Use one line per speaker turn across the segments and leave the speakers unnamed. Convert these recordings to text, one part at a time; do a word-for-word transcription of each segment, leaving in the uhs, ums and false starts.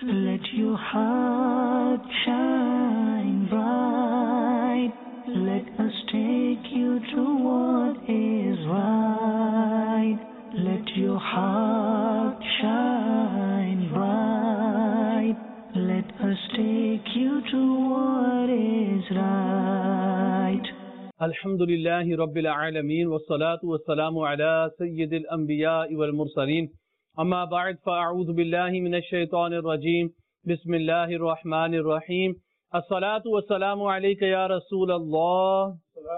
Let your heart shine bright. Let us take you to what is right. Let your heart shine bright. Let us take you to what is right.
Alhamdulillahi Rabbil Alameen wa salatu wa salamu ala Sayyidil Anbiya wal Mursaleen. Amma ba'd, fa'a'udhu billahi minash shaitanir rajeem. Bismillahir Rahmanir Rahim. As-salatu wa salamu alayka ya Rasulallah.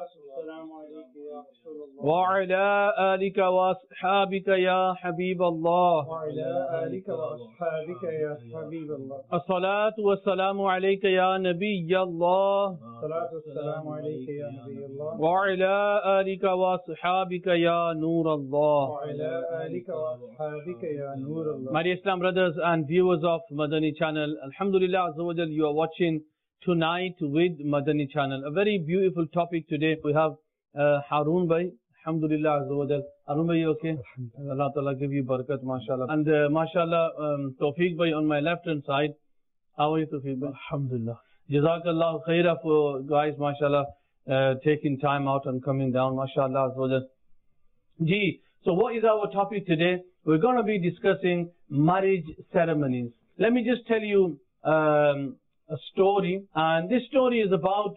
Wa ala alika wa ashabika ya Habiballah.
Wa ala alika wa ashabika ya Habiballah.
As-salatu wa salamu alayka ya Nabiyyallah.
Salatu wassalamu alayka ya Nabiyallah.
Wa ala alika wa ashabika ya Noorallah.
Wa ala alika wa ashabika ya Noorallah.
My dear Islam brothers and viewers of Madani channel, Alhamdulillah Azza wa Jal, you are watching Tonight with Madani channel. A very beautiful topic today. We have uh, Harun Bhai. Alhamdulillah Azza wa Jal. Harun Bhai, you okay? Allah Ta'ala give you barakat, mashallah. And uh, mashallah, um, Tawfiq Bhai on my left hand side. How are you, Tawfiq Bhai?
Alhamdulillah.
Jazakallah khairah for guys, mashallah, uh, taking time out and coming down, mashallah Azza wa Jal. Gee, so what is our topic today? We're going to be discussing marriage ceremonies. Let me just tell you um, a story, and this story is about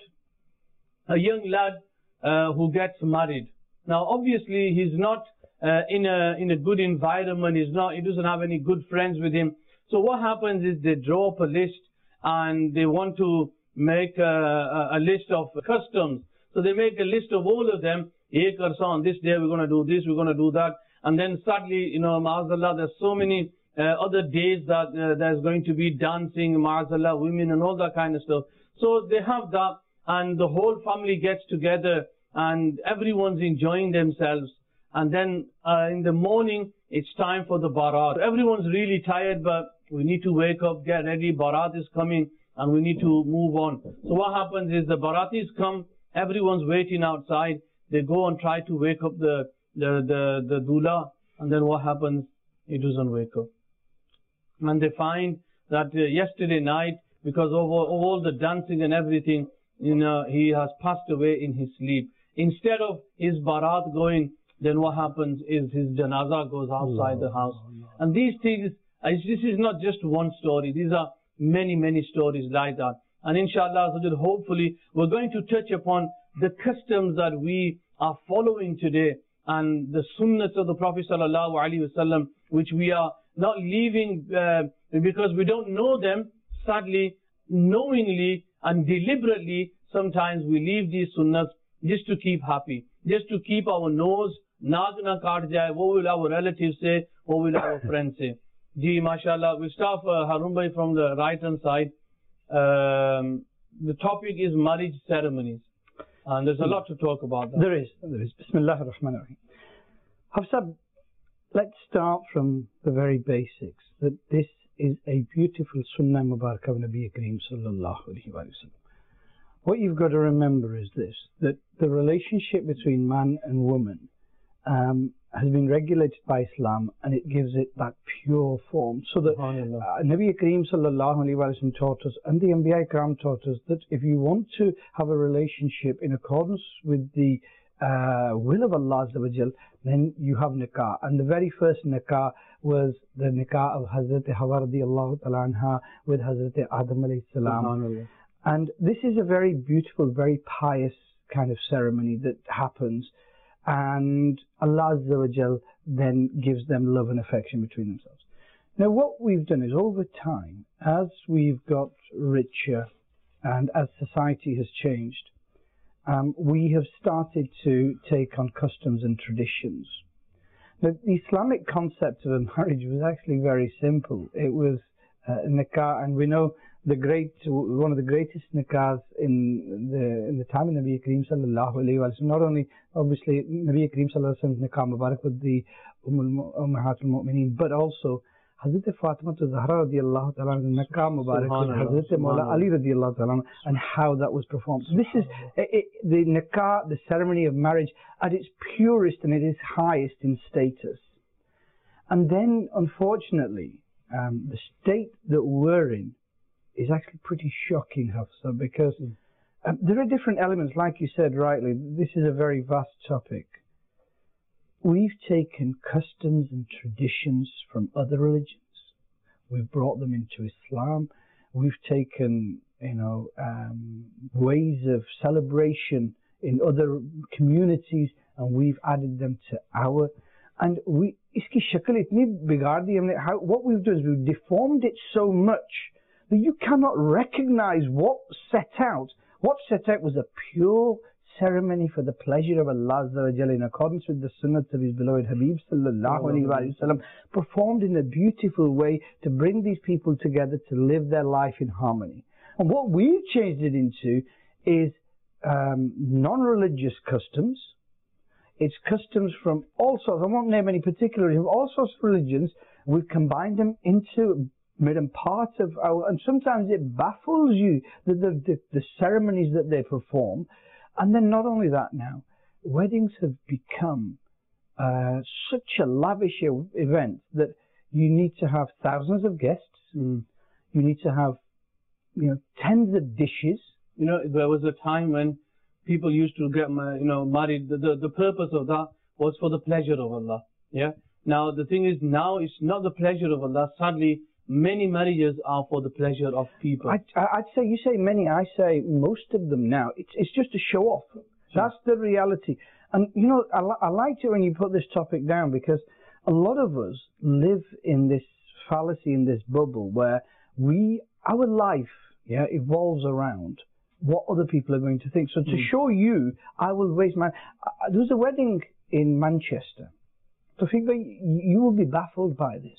a young lad uh, who gets married. Now, obviously, he's not uh, in a in a good environment. He's not. He doesn't have any good friends with him. So what happens is they draw up a list, and they want to make a, a, a list of customs. So they make a list of all of them. On this day we're going to do this, we're going to do that, and then suddenly, you know, ma'azallah, there's so many uh, other days that uh, there's going to be dancing, ma'azallah, women and all that kind of stuff. So they have that, and the whole family gets together, and everyone's enjoying themselves. And then uh, in the morning, it's time for the barat. Everyone's really tired, but we need to wake up, get ready. Barat is coming, and we need to move on. So what happens is the baratis come, everyone's waiting outside. They go and try to wake up the the the, the dula, and then what happens? He doesn't wake up. And they find that uh, yesterday night, because of all, of all the dancing and everything, you know, he has passed away in his sleep. Instead of his barat going, then what happens is his janaza goes outside the house. And these things, uh, this is not just one story. These are many, many stories like that. And inshallah, hopefully, we're going to touch upon the customs that we are following today and the sunnahs of the Prophet sallallahu alaihi wasallam, which we are not leaving uh, because we don't know them. Sadly, knowingly and deliberately, sometimes we leave these sunnahs just to keep happy, just to keep our nose, naag na kaat jaye. What will our relatives say? What will our friends say? Ji, mashallah, we'll start uh, Harun Bhai from the right hand side. Um, the topic is marriage ceremonies. And there's a lot to talk about that.
There is, there is. Bismillah ar-Rahman ar-Rahim. Hafsab, let's start from the very basics, that this is a beautiful Sunnah Mubarak of Nabi Kareem sallallahu alayhi wa sallam. What you've got to remember is this, that the relationship between man and woman um, has been regulated by Islam, and it gives it that pure form. So that uh, Nabi Kareem sallallahu alayhi wa sallam taught us, and the Anbiya Ikram taught us, that if you want to have a relationship in accordance with the uh, will of Allah Azza wa Jal, then you have nikah. And the very first nikah was the nikah of Hazrat Hawa radiallahu ta'ala anha with Hazrat Adam alayhi salam. And this is a very beautiful, very pious kind of ceremony that happens. And Allah Azza wa Jal then gives them love and affection between themselves. Now what we've done is, over time, as we've got richer and as society has changed, um, we have started to take on customs and traditions. Now, the Islamic concept of a marriage was actually very simple. It was uh, nikah, and we know the great, one of the greatest nikahs in the in the time of Nabi Kareem sallallahu alayhi wa sallam. Not only, obviously, Nabi Kareem sallallahu alayhi wa sallam's nikah Mubarak with the Ummahat al-Mu'mineen, but also Hazrat Fatima Zahra radiallahu ta'ala nikah Mubarak with Hazrat Mawla Ali radiallahu ta'ala, and how that was performed. This is it, it, the nikah, the ceremony of marriage, at its purest and at its highest in status. And then, unfortunately, um, the state that we're in is actually pretty shocking, Hafsa, because um, there are different elements, like you said rightly. This is a very vast topic. We've taken customs and traditions from other religions. We've brought them into Islam. We've taken, you know, um, ways of celebration in other communities, and we've added them to our. And we, iski shakal itni bigaad di humne. How what we've done is we've deformed it so much that you cannot recognize what set out. What set out was a pure ceremony for the pleasure of Allah Azza wa Jalla in accordance with the sunnah of His beloved Habib sallallahu alaihi wasallam, performed in a beautiful way to bring these people together to live their life in harmony. And what we've changed it into is um, non-religious customs. It's customs from all sorts. I won't name any particular, all sorts of religions. We've combined them into made them part of our, and sometimes it baffles you the the, the, the ceremonies that they perform. And then not only that now, weddings have become uh, such a lavish event that you need to have thousands of guests. Mm. You need to have, you know, tens of dishes.
You know, there was a time when people used to get, you know, married. The, the, the purpose of that was for the pleasure of Allah. Yeah. Now, the thing is, now it's not the pleasure of Allah. Sadly, many marriages are for the pleasure of people.
I'd, I'd say, you say many, I say most of them now. It's, it's just a show off. That's the reality. And, you know, I, I liked it when you put this topic down, because a lot of us live in this fallacy, in this bubble, where we, our life, yeah, evolves around what other people are going to think. So to mm. show you, I will raise my... Uh, there was a wedding in Manchester. So Fiqba, you will be baffled by this.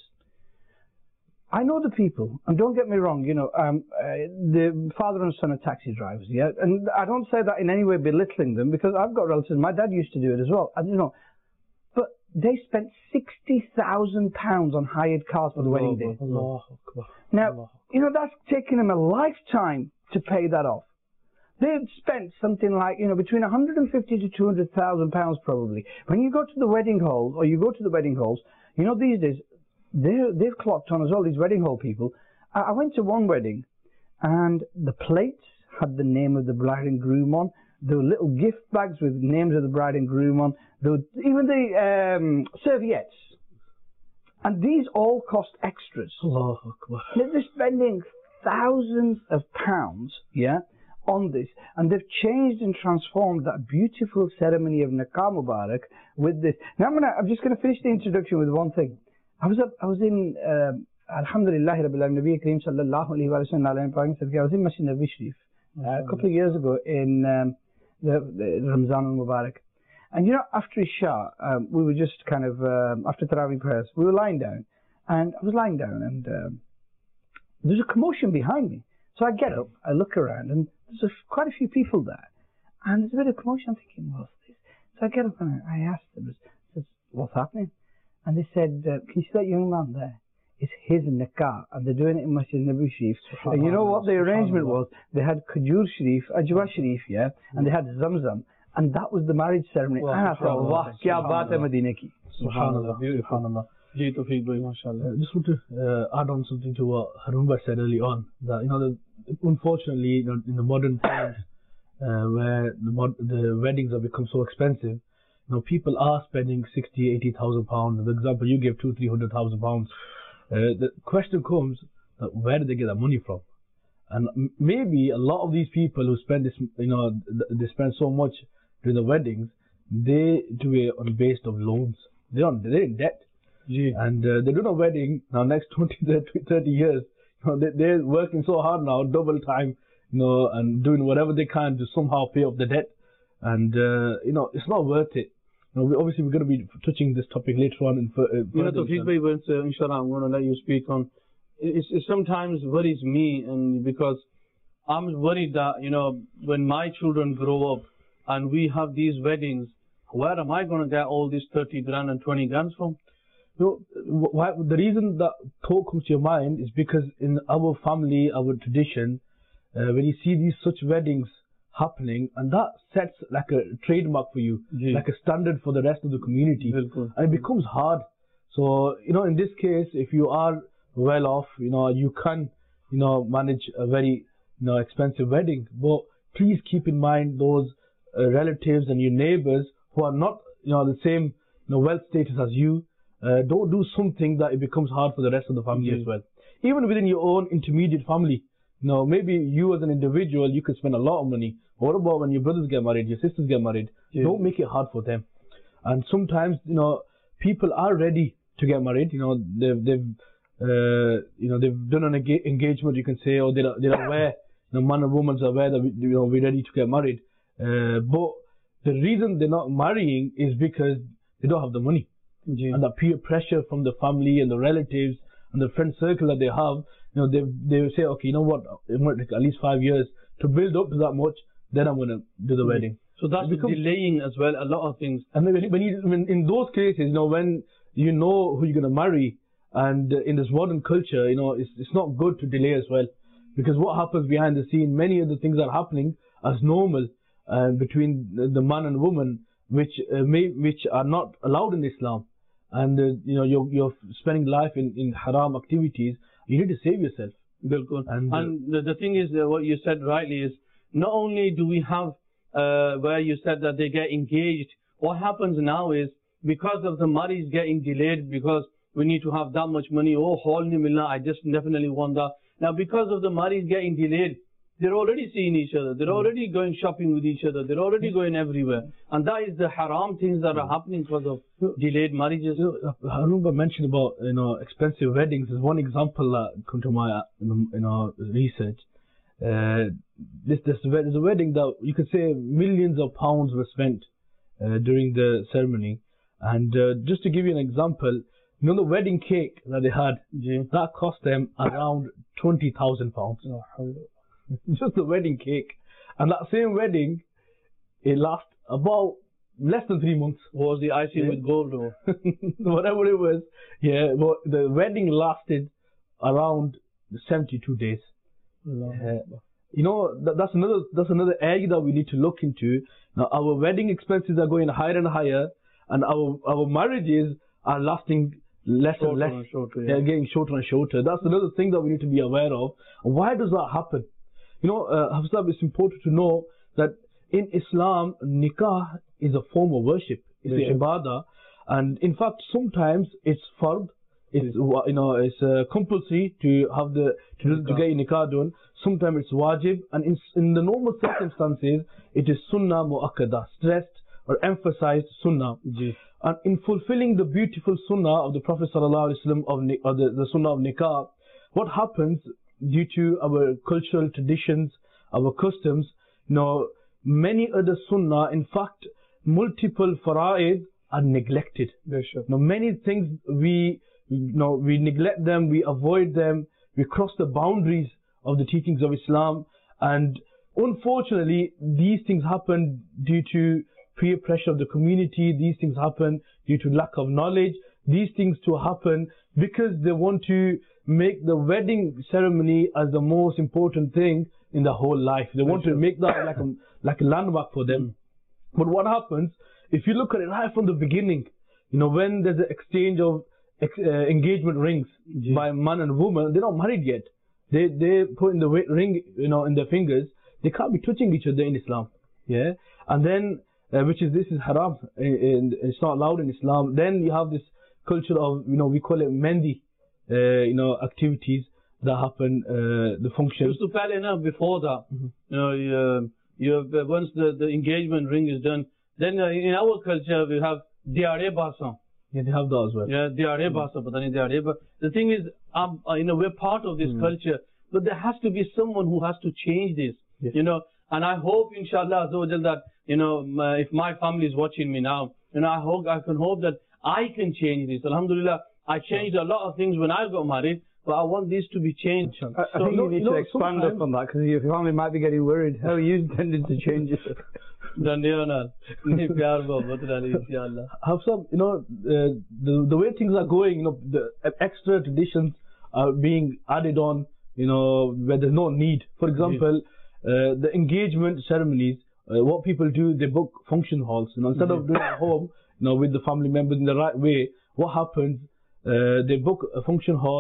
I know the people, and don't get me wrong, you know, um, uh, the father and son are taxi drivers, yeah, and I don't say that in any way belittling them, because I've got relatives, my dad used to do it as well, and you know, but they spent sixty thousand pounds on hired cars for the wedding day.
Allah.
Now,
Allah.
you know, that's taken them a lifetime to pay that off. They've spent something like, you know, between one hundred fifty to two hundred thousand pounds probably. When you go to the wedding halls, or you go to the wedding halls, you know, these days, They're, they've clocked on as well, these wedding hall people. I, I went to one wedding, and the plates had the name of the bride and groom on. There were little gift bags with names of the bride and groom on. There were even the um, serviettes. And these all cost extras.
Allahu Akbar.
They're spending thousands of pounds, yeah, on this. And they've changed and transformed that beautiful ceremony of Nikah Mubarak with this. Now I'm, gonna, I'm just going to finish the introduction with one thing. I was up, I was in, uh, Alhamdulillah, Rabbil Alamin, Nabi Kareem sallallahu alayhi wa sallam, I was in Masjid Nabi Sharif uh, a couple of years ago in um, the, the Ramzan al-Mubarak. And you know, after Isha, um, we were just kind of, um, after Tarawih prayers, we were lying down. And I was lying down, and um, there's a commotion behind me. So I get up, I look around, and there's a, quite a few people there. And there's a bit of commotion. I'm thinking, what's this? So I get up and I asked them, what's happening? And they said, uh, can you see that young man there? It's his nikah, and they're doing it in Masjid Nabi Sharif. And you know what the arrangement was? They had Khajur Sharif, Ajwa Sharif, yeah, and they had Zamzam, and that was the marriage ceremony. And I thought, wow, kya baat hai Madina ki.
Subhanallah, beautiful. Subhanallah.
I just want to uh, add on something to what Harun said early on. That, you know, the, unfortunately, you know, in the modern times, uh, where the, mod the weddings have become so expensive, you know, people are spending sixty, eighty thousand pounds. The example you gave, two, three hundred thousand pounds. Uh, the question comes, uh, where do they get that money from? And m maybe a lot of these people who spend this, you know, th they spend so much during the weddings, they do it on based of loans. They're on, they're in debt,
Gee.
and uh, they do a wedding now. Next twenty, thirty years, you know, they, they're working so hard now, double time, you know, and doing whatever they can to somehow pay off the debt. And uh, you know, it's not worth it. You know, we, obviously, we're going to be touching this topic later on. In, uh,
you know, Tawfiq Bhai, once, uh, inshallah, I'm going to let you speak on. It, it sometimes worries me, and because I'm worried that, you know, when my children grow up and we have these weddings, where am I going to get all these thirty grand and twenty grand from?
You know, why, the reason that thought comes to your mind is because in our family, our tradition, uh, when you see these such weddings happening, and that sets like a trademark for you,
Gee.
like a standard for the rest of the community,
Bilkul.
and it becomes hard. So, you know, in this case, if you are well off, you know, you can, you know, manage a very, you know, expensive wedding. But please keep in mind those uh, relatives and your neighbors who are not, you know, the same, you know, wealth status as you. Uh, don't do something that it becomes hard for the rest of the family
Yeah.
as well. Even within your own intermediate family, you know, maybe you as an individual, you could spend a lot of money. What about when your brothers get married, your sisters get married?
Yeah.
Don't make it hard for them. And sometimes, you know, people are ready to get married. You know, they've, they've, uh, you know, they've done an enga- engagement, you can say, or they're, they're aware, you know, man and woman's aware that, we, you know, we're ready to get married. Uh, but the reason they're not marrying is because they don't have the money.
Yeah.
And the peer pressure from the family and the relatives and the friend circle that they have, you know, they they will say, okay, you know what, it might take at least five years to build up to that much, then I'm going to do the wedding.
So that's
It becomes-
delaying as well a lot of things.
And then when, you- when you, when in those cases, you know, when you know who you're going to marry, and uh, in this modern culture, you know, it's it's not good to delay as well, because what happens behind the scene, many of the things are happening as normal uh, between the, the man and woman, which uh, may which are not allowed in Islam, and uh, you know, you're you're spending life in in haram activities. You need to save yourself.
Bilkul.
And,
And,
uh,
the, the thing is, uh, what you said rightly is, not only do we have uh, where you said that they get engaged, what happens now is, because of the marriage getting delayed, because we need to have that much money, oh, holy millah, I just definitely want that. Now, because of the marriage getting delayed, they're already seeing each other, they're already going shopping with each other, they're already going everywhere. And that is the haram things that are happening because of delayed marriages.
You know, Harunba mentioned about, you know, expensive weddings is one example that come to my, you know, research. Uh, this, this, there's a wedding that you could say millions of pounds were spent uh, during the ceremony. And uh, just to give you an example, you know, the wedding cake that they had,
Yeah.
that cost them around twenty thousand pounds. Just the wedding cake. And that same wedding, it lasts about less than three months.
Was the icing
Yeah.
with gold or?
Whatever it was. Yeah, but the wedding lasted around seventy-two days. Uh, you know, that, that's another that's another area that we need to look into. Now, our wedding expenses are going higher and higher, and our our marriages are lasting less and
Shorter
less.
and shorter,
They're
yeah.
getting shorter and shorter. That's another thing that we need to be aware of. Why does that happen? You know, uh, Hafsab, it's important to know that in Islam, nikah is a form of worship. It's
Yeah.
the ibadah, and in fact, sometimes it's fard. It's wa- you know it's uh, compulsory to have the to, do- to
Nikah.
get your nikah done. Sometimes it's wajib, and in in the normal circumstances, it is sunnah muakkada, stressed or emphasized sunnah.
Yeah.
And in fulfilling the beautiful sunnah of the Prophet sallallahu alaihi wasallam of ni- or the, the sunnah of nikah, what happens due to our cultural traditions, our customs, you know, many other sunnah, in fact, multiple fara'id are neglected. Now, many things we, you know, we neglect them, we avoid them, we cross the boundaries of the teachings of Islam, and unfortunately, these things happen due to peer pressure of the community. These things happen due to lack of knowledge. These things to happen because they want to make the wedding ceremony as the most important thing in the whole life. They want to make that like a, like a landmark for them. But what happens, if you look at it right from the beginning, you know, when there's an exchange of ex, uh, engagement rings by man and woman, they're not married yet. They they put in the wi- ring, you know, in their fingers. They can't be touching each other in Islam. Yeah, and then uh, which is this is haram. And it's not allowed in Islam. Then you have this culture of, you know, we call it mendi, uh, you know, activities that happen, uh, the functions.
Used to pal enough before that. You know, you, you have, uh, once the, the engagement ring is done, then uh, in our culture we have diare basa.
Yeah, they have that as well.
Yeah, diare basa, but then diare. But the thing is, um, uh, you know, we're part of this
Mm.
culture, but there has to be someone who has to change this.
Yes.
You know, and I hope, inshallah, Azza wa Jal, that, you know, my, if my family is watching me now, you know, I hope, I can hope that I can change this. Alhamdulillah, I changed a lot of things when I got married, but I want this to be changed.
I, I
So,
think
no,
you need
you know,
to expand
sometimes-
upon that because your family might be getting worried. How are you intending to change it?
Dhandiyanad. Nahi pyar mohabbat nahi, inshallah.
Hafsab, you know, uh, the the way things are going, you know, the extra traditions are being added on, you know, where there's no need. For example, uh, the engagement ceremonies, uh, what people do, they book function halls. You know, instead of doing it at home, you know, with the family members in the right way, what happens? Uh, they book a function hall,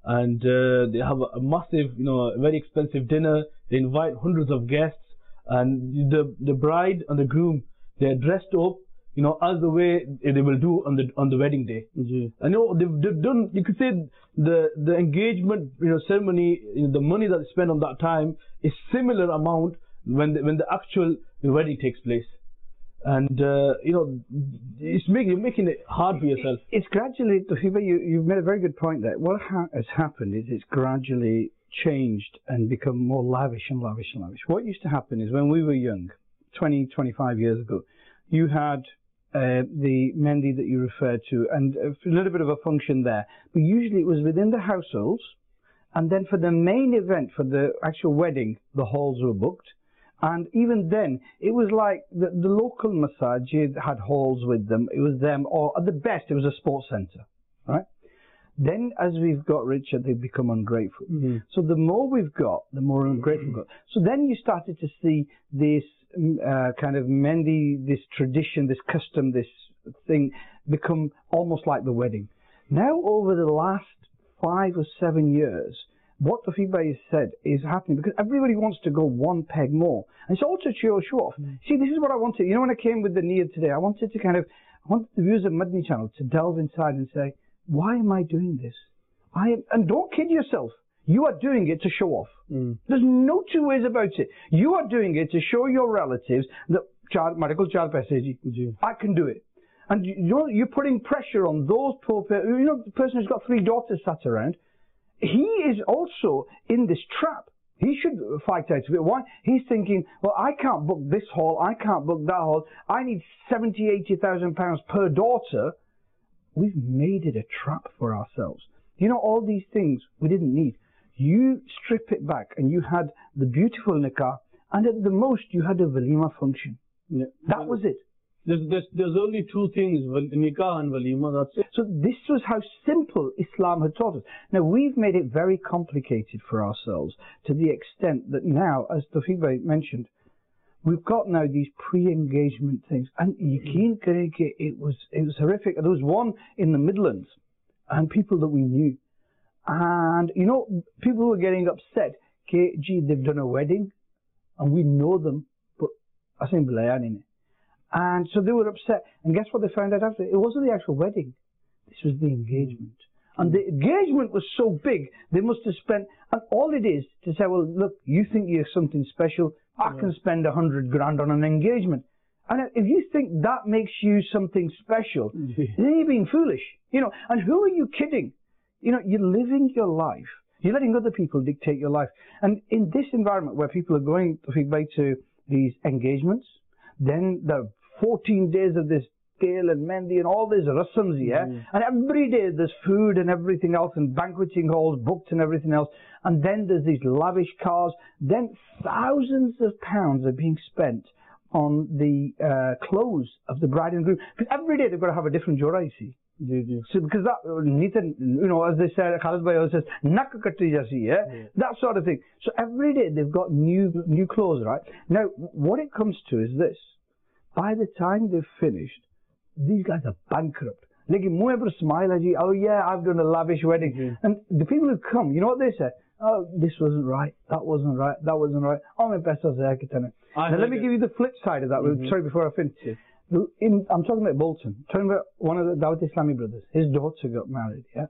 and uh, they have a, a massive, you know, very expensive dinner. They invite hundreds of guests, and the the bride and the groom, they're dressed up, you know, as the way they will do on the on the wedding day. Mm-hmm. I know they've, they've done. You could say the the engagement, you know, ceremony, you know, the money that they spend on that time is similar amount when the, when the actual wedding takes place. And uh, you know, it's making you're making it hard for yourself.
It's gradually, Tawfiq, you you've made a very good point there. What ha has happened is it's gradually changed and become more lavish and lavish and lavish. What used to happen is when we were young, twenty, twenty-five years ago, you had uh, the Mendi that you referred to, and a little bit of a function there. But usually it was within the households, and then for the main event, for the actual wedding, the halls were booked. And even then, it was like the, the local masajid had halls with them. It was them, or at the best, it was a sports centre, right? Then, as we've got richer, they've become ungrateful. Mm-hmm. So the more we've got, the more ungrateful we've got. So then you started to see this uh, kind of Mendi, this tradition, this custom, this thing become almost like the wedding. Now, over the last five or seven years, what Tawfiq Bhai has said is happening because everybody wants to go one peg more. And it's also show, show off. Mm. See, this is what I wanted. You know, when I came with the Niyat today, I wanted to kind of, I wanted the viewers of Madani Channel to delve inside and say, why am I doing this? I am, and don't kid yourself. You are doing it to show off. Mm. There's no two ways about it. You are doing it to show your relatives that, I can do it. And you're, you're putting pressure on those poor, you know, the person who's got three daughters sat around. He is also in this trap. He should fight out of it. Why? He's thinking, well, I can't book this hall, I can't book that hall, I need seventy, eighty thousand pounds per daughter. We've made it a trap for ourselves. You know, all these things we didn't need. You strip it back and you had the beautiful nikah, and at the most you had a walima function. Yeah. That was it.
There's, there's, there's only two things, nikah and walima, that's it.
So this was how simple Islam had taught us. Now we've made it very complicated for ourselves to the extent that now, as Tawfiq Bhai mentioned, we've got now these pre-engagement things. And yaqeen karenge, it was, it was horrific. There was one in the Midlands, and people that we knew. And, you know, people were getting upset. Gee, they've done a wedding, and we know them, but I think in it. And so they were upset. And guess what they found out after? It wasn't the actual wedding. This was the engagement. And the engagement was so big, they must have spent, and all it is to say, well, look, you think you're something special, I yeah. can spend a hundred grand on an engagement. And if you think that makes you something special, then you're being foolish. You know, and who are you kidding? You know, you're living your life. You're letting other people dictate your life. And in this environment where people are going to these engagements, then the fourteen days of this Dale and Mendi and all these rasams, yeah? Mm. And every day there's food and everything else and banqueting halls booked and everything else. And then there's these lavish cars. Then thousands of pounds are being spent on the uh, clothes of the bride and groom. Because every day they've got to have a different jora, you see. Mm-hmm. So because that, you know, as they said, Khalid Bhai says, nak katti jasi, yeah? Yeah. That sort of thing. So every day they've got new, new clothes, right? Now, what it comes to is this. By the time they've finished, these guys are bankrupt. Like, smile, oh yeah, I've done a lavish wedding. Mm-hmm. And the people who come, you know what they say? Oh, this wasn't right, that wasn't right, that wasn't right. Oh, my best was there. Now let me give you the flip side of that. Mm-hmm. Sorry, before I finish. Yeah. In, I'm talking about Bolton. I'm talking about one of the Dawat Islami brothers. His daughter got married, yeah?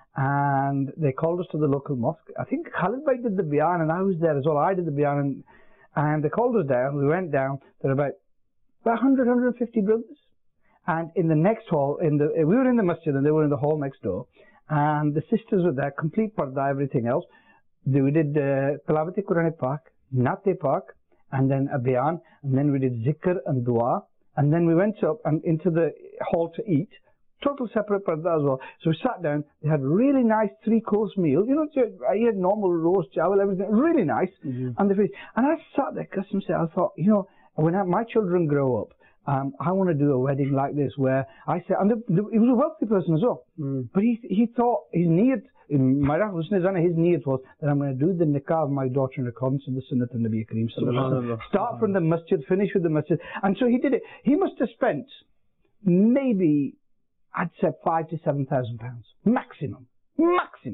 And they called us to the local mosque. I think Khalid Bhai did the bayan and I was there as well. I did the bayan and, and they called us down. We went down. There were about About one hundred, one hundred fifty brothers. And in the next hall, in the we were in the masjid and they were in the hall next door. And the sisters were there, complete parda, everything else. They, we did Tilawat Quran Pak, Naat Pak, and then a bayan. And then we did zikr and dua. And then we went up and into the hall to eat. Total separate parda as well. So we sat down. They had a really nice three-course meal. You know, I had normal roast, jawal, everything. Really nice. Mm-hmm. And, the, and I sat there, custom say, I thought, you know, when I, my children grow up, um, I want to do a wedding like this where I said, and the, the, he was a wealthy person as well, mm. but he he thought his niyat, in my his niyat was that I'm going to do the nikah of my daughter in accordance with the sunnah of Nabi Kareem Sallallahu Alaihi Wasallam. Start from the masjid, finish with the masjid, and so he did it. He must have spent maybe, I'd say five to seven thousand pounds maximum, maximum.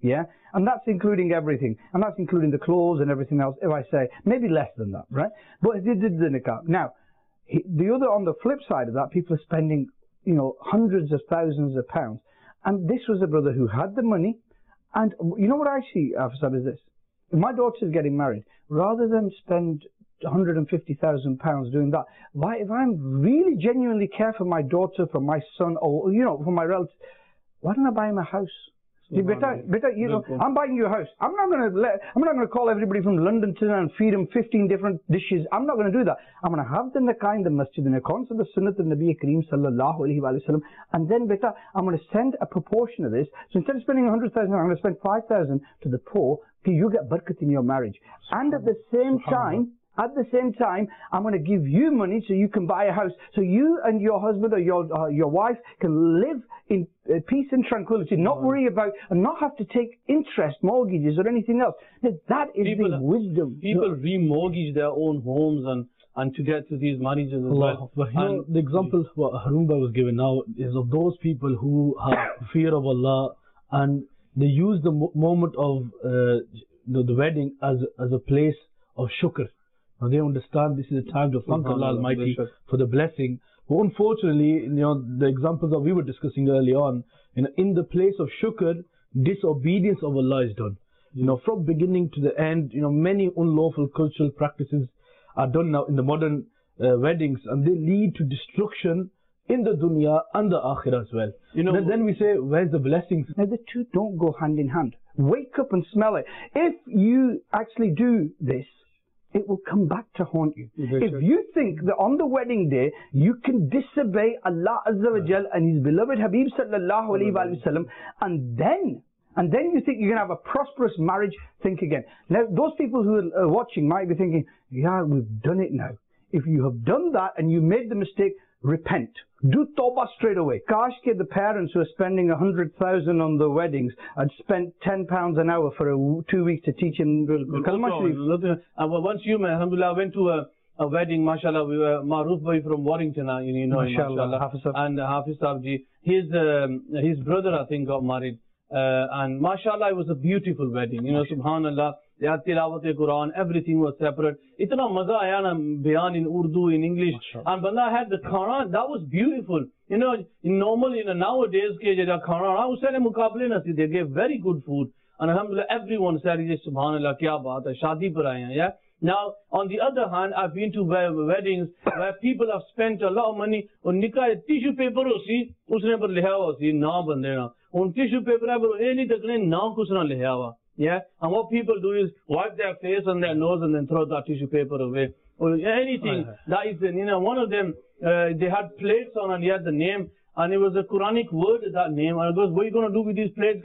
Yeah, and that's including everything, and that's including the clothes and everything else. If I say maybe less than that, right? But they did the nikah. Now, he, the other on the flip side of that, people are spending, you know, hundreds of thousands of pounds, and this was a brother who had the money, and you know what I see, Afsab, is this: if my daughter's getting married, rather than spend one hundred fifty thousand pounds doing that, why, if I'm really genuinely care for my daughter, for my son, or you know, for my relatives, why don't I buy him a house? Beta, beta, you know, I'm buying you a house. I'm not going to let, I'm not going to call everybody from London to and feed them fifteen different dishes. I'm not going to do that. I'm going to have the nikah in the masjid in accordance with the sunnah of Nabi Kareem sallallahu alayhi wa sallam. And then, beta, I'm going to send a proportion of this. So instead of spending one hundred thousand, I'm going to spend five thousand to the poor. You get barakat in your marriage. And at the same time, At the same time, I'm going to give you money so you can buy a house. So you and your husband or your uh, your wife can live in uh, peace and tranquility, not worry about and not have to take interest, mortgages or anything else. Now, that is people, the wisdom.
People remortgage their own homes and, and to get to these marriages as well.
But you know, the example what Harun was given now is of those people who have fear of Allah and they use the mo moment of uh, the, the wedding as, as a place of shukr. Now they understand this is a time to thank Allah Almighty for the blessing. But unfortunately, you know, the examples that we were discussing early on, you know, in the place of shukr, disobedience of Allah is done. You know, from beginning to the end, you know, many unlawful cultural practices are done now in the modern uh, weddings, and they lead to destruction in the dunya and the akhirah as well. You know, then, then we say, where's the blessings?
Now the two don't go hand in hand. Wake up and smell it. If you actually do this, it will come back to haunt you. If you think that on the wedding day you can disobey Allah Azza wa Jal and His beloved Habib sallallahu alayhi wa sallam, and then and then you think you're going to have a prosperous marriage, think again. Now those people who are watching might be thinking, yeah, we've done it now. If you have done that and you made the mistake, repent. Do tawbah straight away. Kash ke the parents who are spending a hundred thousand on the weddings had spent ten pounds an hour for a two weeks to teach him Kalma Sharif.
Uh, once you, alhamdulillah, went to a, a wedding, mashallah, we were Maruf Bhai from Warrington, uh, you know,
mashallah,
mashallah. And uh, Hafiz Saabji, his, um, his brother, I think, got married. Uh, and mashallah, it was a beautiful wedding. You know, subhanallah, yeah, tilawat-e-Quran, everything was separate. Itna maza aaya na bayan in Urdu, in English. Mashallah. And banda had the khana, that was beautiful. You know, in normal, you know, nowadays, ke jada khana, usale muqable na si, they gave very good food. And alhamdulillah, everyone said, subhanallah, kya baat hai, shaadi par aaye hain, yeah. Now, on the other hand, I've been to weddings where people have spent a lot of money on nikah, tissue paper hosi, usne par liha hosi, na bande na. On tissue paper, any takne na kusna liha hua. Yeah, and what people do is wipe their face and their nose and then throw that tissue paper away. Or anything that is, you know, one of them, uh, they had plates on and he had the name, and it was a Quranic word, that name. And I goes, what are you going to do with these plates?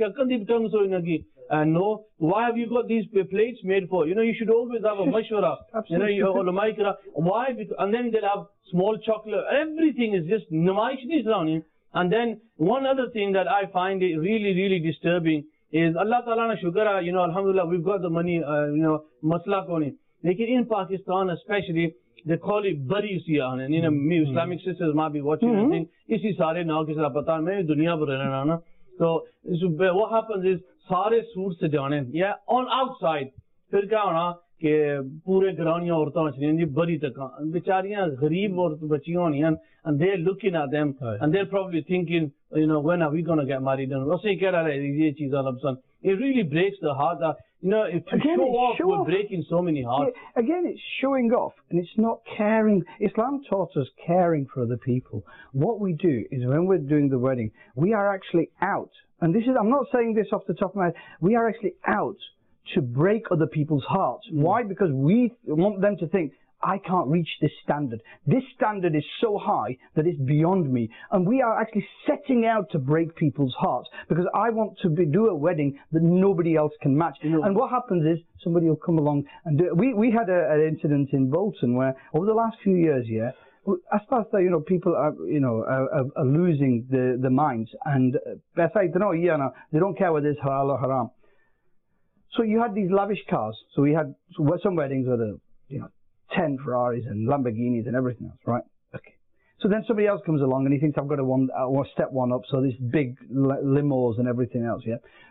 And no, why have you got these plates made for? You know, you should always have a mashwara. You know, you ulama ikram. Why? Because, and then they'll have small chocolate. Everything is just namaish surrounding. And then one other thing that I find it really, really disturbing is Allah Ta'ala na shukar, you know, alhamdulillah, we've got the money, uh, you know, masla koni. Like in Pakistan especially, they call it bari siyan. And you know, me Islamic sisters might be watching and think, isi sare na kisa pata main dunya bhar rehna na. So, so what happens is, sare suit sajane, yeah, on outside. Fir kya hona ke pure garaniyan aurtan chhiyan ji bari tak bechariyan ghareeb aur bachiyan honiyan, and they're looking at them and they're probably thinking, you know, when are we going to get married? And it really breaks the heart that, you know, if to again, show off, show we're off. breaking so many hearts.
Yeah, again, it's showing off and it's not caring. Islam taught us caring for other people. What we do is when we're doing the wedding, we are actually out. And this is, I'm not saying this off the top of my head, we are actually out to break other people's hearts. Mm. Why? Because we want them to think, I can't reach this standard. This standard is so high that it's beyond me. And we are actually setting out to break people's hearts because I want to be, do a wedding that nobody else can match. You know, and what happens is somebody will come along and do it. We, we had a, an incident in Bolton where over the last few years, yeah, as far as that, you know, people are, you know, are, are losing the, the minds. And uh, they don't care whether it's halal or haram. So you had these lavish cars. So we had some weddings where the, you know, ten Ferraris and Lamborghinis and everything else, right? Okay. So then somebody else comes along and he thinks I've got to one, I want to step one up, so these big limos and everything else, yeah?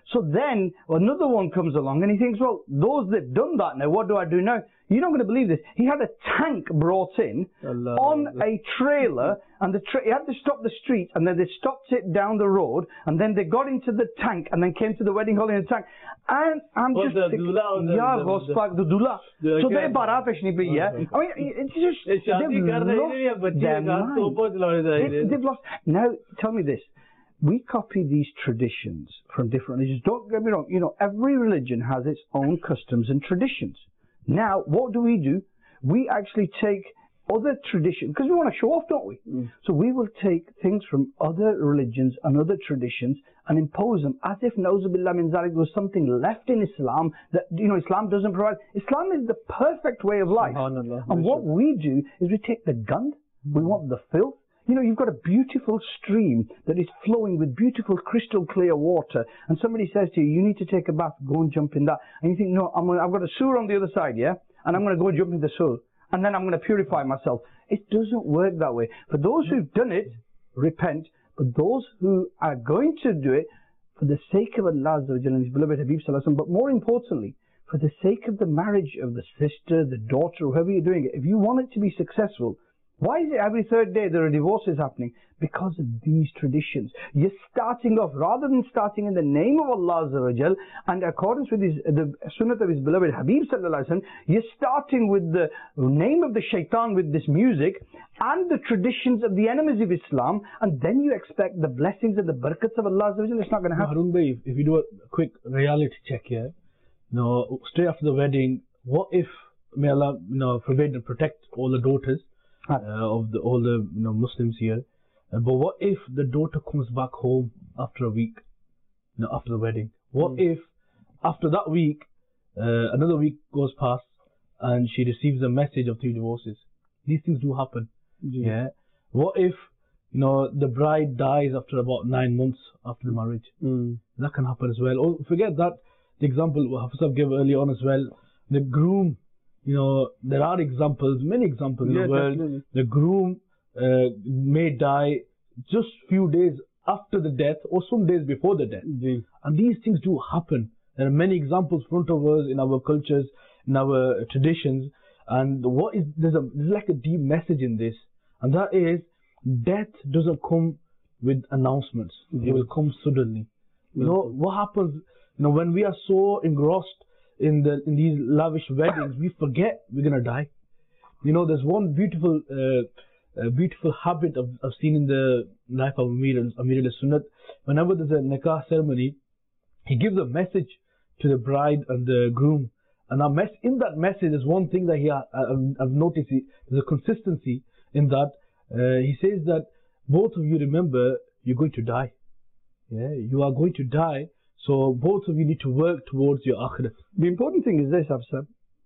So then another one comes along and he thinks, well, those that've done that now, what do I do now? You're not going to believe this. He had a tank brought in
Allah.
on a trailer, and the tra he had to stop the street, and then they stopped it down the road, and then they got into the tank, and then came to the wedding hall in the tank. And I'm
Oh,
just
the
thinking,
dula, the-
yeah,
the-
Gospak, the dula.
the-
So
okay.
they barat peshni pe, yeah. I mean, it's just
ये शादी
they've
कर रहे
lost
हैं या बच्चे
their
का
mind.
तो ऊपर चला रहे
They-
हैं
They've lost. Now, tell me this. We copy these traditions from different religions. Don't get me wrong. You know, every religion has its own customs and traditions. Now, what do we do? We actually take other traditions, because we want to show off, don't we?
Mm.
So we will take things from other religions and other traditions and impose them as if, nauzubillah min zalik, there was something left in Islam that, you know, Islam doesn't provide. Islam is the perfect way of life.
Subhanallah.
And what we do is we take the gund, we want the filth. You know, you've got a beautiful stream that is flowing with beautiful crystal clear water, and somebody says to you, you need to take a bath, go and jump in that. And you think, no, I'm gonna, I've got a sewer on the other side, yeah? And I'm going to go and jump in the sewer, and then I'm going to purify myself. It doesn't work that way. For those who've done it, repent. But those who are going to do it, for the sake of Allah and His beloved Habib Sallallahu Alaihi Wasallam, but more importantly, for the sake of the marriage of the sister, the daughter, whoever you're doing it, if you want it to be successful, why is it every third day there are divorces happening? Because of these traditions. You're starting off, rather than starting in the name of Allah and accordance with his, the sunnah of His beloved Habib Sallallahu Alaihi Wasallam, you're starting with the name of the shaitan, with this music, and the traditions of the enemies of Islam, and then you expect the blessings and the barakats of Allah. It's not going to happen.
Harun Bhai, if you do a quick reality check here, you know, straight after the wedding, what if, may Allah, you know, forbid and protect all the daughters, Uh, of the all the you know Muslims here, uh, but what if the daughter comes back home after a week, you know, after the wedding? What
Mm.
if after that week, uh, another week goes past and she receives a message of three divorces? These things do happen.
Yeah.
Yeah. What if you know the bride dies after about nine months after the marriage?
Mm.
That can happen as well. Oh, forget that. The example Hafsab gave early on as well. The groom. You know, there are examples, many examples
Yeah,
in the world.
definitely.
The groom uh, may die just few days after the death or some days before the death.
Ji.
And these things do happen. There are many examples in front of us in our cultures, in our traditions. And what is, there's, a, there's like a deep message in this. And that is, death doesn't come with announcements.
Yeah.
It will come suddenly. You know, what happens, you know, when we are so engrossed in the in these lavish weddings, we forget we're gonna die. You know, there's one beautiful uh, uh, beautiful habit of I've seen in the life of Amir Amir al-Sunnat. Whenever there's a nikah ceremony, he gives a message to the bride and the groom, and a mess in that message is one thing that he uh, I've noticed. There's a consistency in that. Uh, he says that both of you remember you're going to die. Yeah, you are going to die. So both of you need to work towards your akhirah.
The important thing is this, I've said.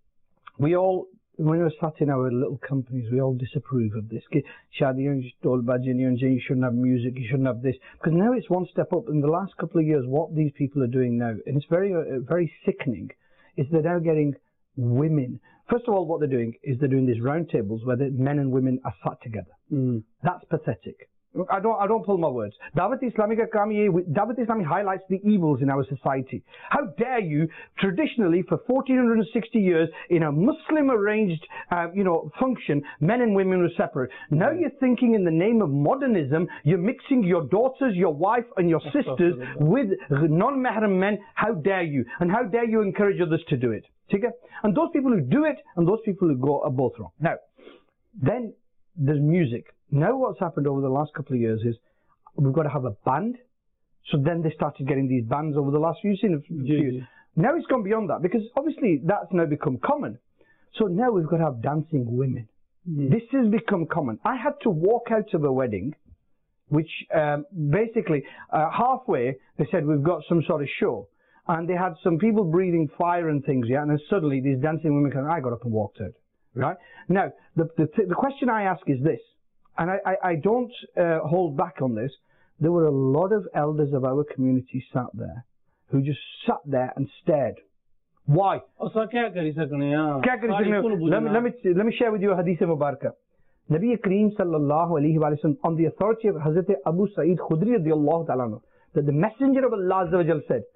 We all, when we're sat in our little companies, we all disapprove of this. Shadiyan, you shouldn't have music, you shouldn't have this. Because now it's one step up. In the last couple of years, what these people are doing now, and it's very, uh, very sickening, is they're now getting women. First of all, what they're doing is they're doing these round tables where the men and women are sat together.
Mm.
That's pathetic. I don't, I don't pull my words. Dawat Islami Dawat Islami highlights the evils in our society. How dare you, traditionally for fourteen sixty years, in a Muslim arranged, uh, you know, function, men and women were separate. Now you're thinking in the name of modernism, you're mixing your daughters, your wife and your sisters with non-mahram men. How dare you? And how dare you encourage others to do it? And those people who do it and those people who go are both wrong. Now, then there's music. Now what's happened over the last couple of years is we've got to have a band. So then they started getting these bands over the last few years.
Yeah.
Now it's gone beyond that because obviously that's now become common. So now we've got to have dancing women.
Mm.
This has become common. I had to walk out of a wedding, which um, basically uh, halfway they said we've got some sort of show. And they had some people breathing fire and things, yeah, and then suddenly these dancing women came, I got up and walked out. Right? Now, the, the, the question I ask is this. And I, I, I don't uh, hold back on this. There were a lot of elders of our community sat there who just sat there and stared. Why?
Kya kari sakne yaar?
Kya kari sakne? Let me, let, me, let me share with you a hadith mubarakah. Nabi Kareem sallallahu alayhi wa sallam, on the authority of Hazrat Abu Sa'id Khudri radiyallahu ta'ala, that the Messenger of Allah said,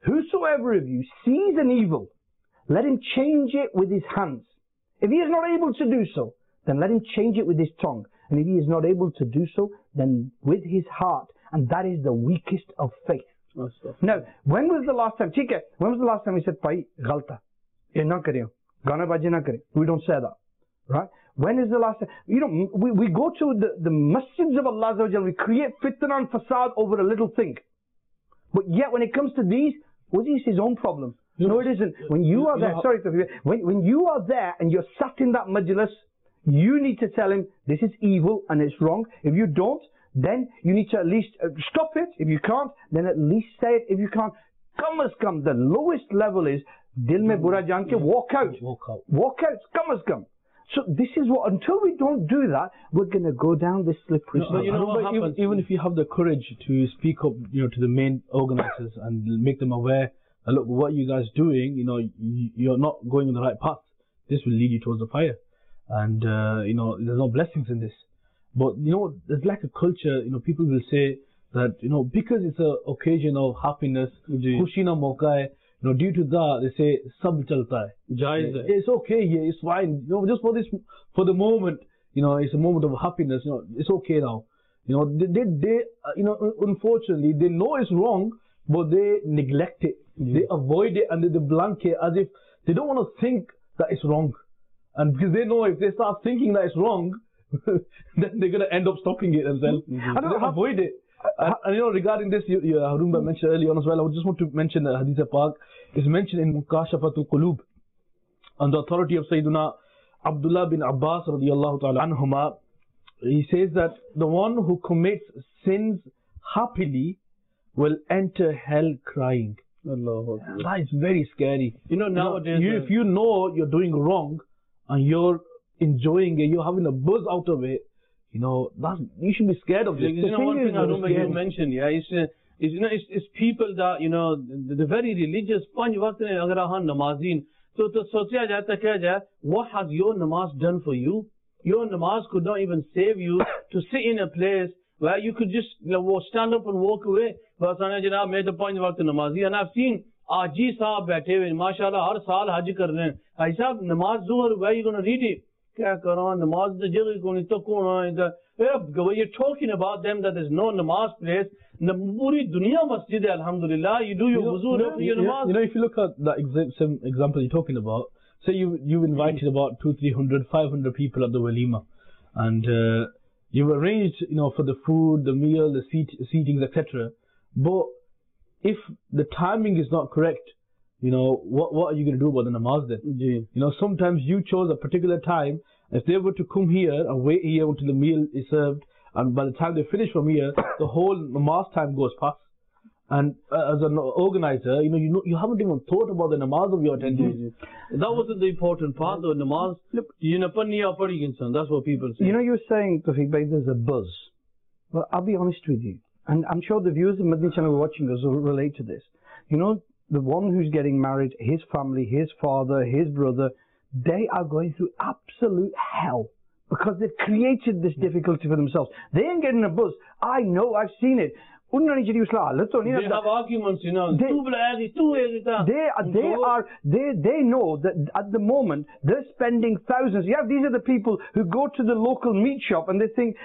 whosoever of you sees an evil, let him change it with his hands. If he is not able to do so, then let him change it with his tongue. And if he is not able to do so, then with his heart. And that is the weakest of faith. Now, when was the last time, Chika, when was the last time we said, Pai, ghalta? Ye na kariyo. Gana baji na kare. We don't say that. Right? When is the last time? You know, we, we go to the, the masjids of Allah, we create fitna and fasad over a little thing. But yet when it comes to these, what is his own problem? No, it isn't. When you are there, sorry, when, when you are there and you're sat in that majlis, you need to tell him this is evil and it's wrong. If you don't, then you need to at least uh, stop it. If you can't, then at least say it. If you can't, come as come. The lowest level is dil mein bura jaan ke walk out. Walk out. Walk out. Come as come. So this is what, until we don't do that, we're going to go down this slippery slope.
No, you know what even, even if you have the courage to speak up, you know, to the main organizers and make them aware, uh, look, what you guys doing, you know, you, you're not going on the right path. This will lead you towards the fire. And, uh, you know, there's no blessings in this. But, you know, there's like a culture, you know, people will say that, you know, because it's an occasion of happiness, khushi na mauka hai, you know, due to that, they say, sab chalta hai. It's okay, yeah, it's fine. You know, just for this, for the moment, you know, it's a moment of happiness, you know, it's okay now. You know, they, they, they uh, you know, unfortunately, they know it's wrong, but they neglect it. Yeah. They avoid it and they, they blank it as if they don't want to think that it's wrong. And because they know if they start thinking that it's wrong, then they're going to end up stopping it themselves. Mm-hmm. I don't know, avoid it. And, and you know, regarding this, you, you, Harun Bhai mentioned earlier on as well, I just want to mention uh, Hadith Pak is mentioned in Mukashafatul Qulub on the authority of Sayyiduna Abdullah bin Abbas radiyallahu ta'ala anhuma. He says that the one who commits sins happily will enter hell crying. Allah. That is very scary. You know, nowadays, you know, you, if you know you're doing wrong and you're enjoying it, you're having a buzz out of it, you know, that's, you should be scared of this.
You know, one thing I remember you mentioned, yeah, is, uh, is, you know, it's, it's people that, you know, the, the very religious, panch waqt ne agar ahan namazin, so to socha jata kya jaya, what has your namaz done for you? Your namaz could not even save you to sit in a place where you could just, you know, stand up and walk away. But janab, main to panch waqt namazi, and I've seen Aji Sahab baithe huए, mashallah, har saal hajj kar rahe hain. Bhai sahab, namaz zuhr, where are you going to read it? Kya karan, namaz the jagah ko nahi to kaun hai. You're talking about them that there's no namaz place. Puri dunya masjid hai, alhamdulillah. You do your wuzu, you know, your namaz.
You know, if you look at that exa example you're talking about, say you you invited about two, three hundred, five hundred people at the walima, and uh, you've arranged, you know, for the food, the meal, the seat, seatings, et cetera. But if the timing is not correct, you know, what what are you going to do about the namaz then? Yeah. You know, sometimes you chose a particular time. If they were to come here and wait here until the meal is served, and by the time they finish from here, the whole namaz time goes past. And uh, as an organizer, you know, you know, you haven't even thought about the namaz of your attendees.
Mm-hmm. That wasn't the important part, the namaz. Look, that's what people say.
You know, you're saying, Tawfiq Bhai, there's a buzz. Well, I'll be honest with you, and I'm sure the viewers of Madani Channel watching us will relate to this. You know, the one who's getting married, his family, his father, his brother, they are going through absolute hell because they've created this difficulty for themselves. They ain't getting a buzz. I know, I've seen it. They
have arguments, you know. They,
they, they are, they, they know that at the moment they're spending thousands. Yeah, these are the people who go to the local meat shop and they think,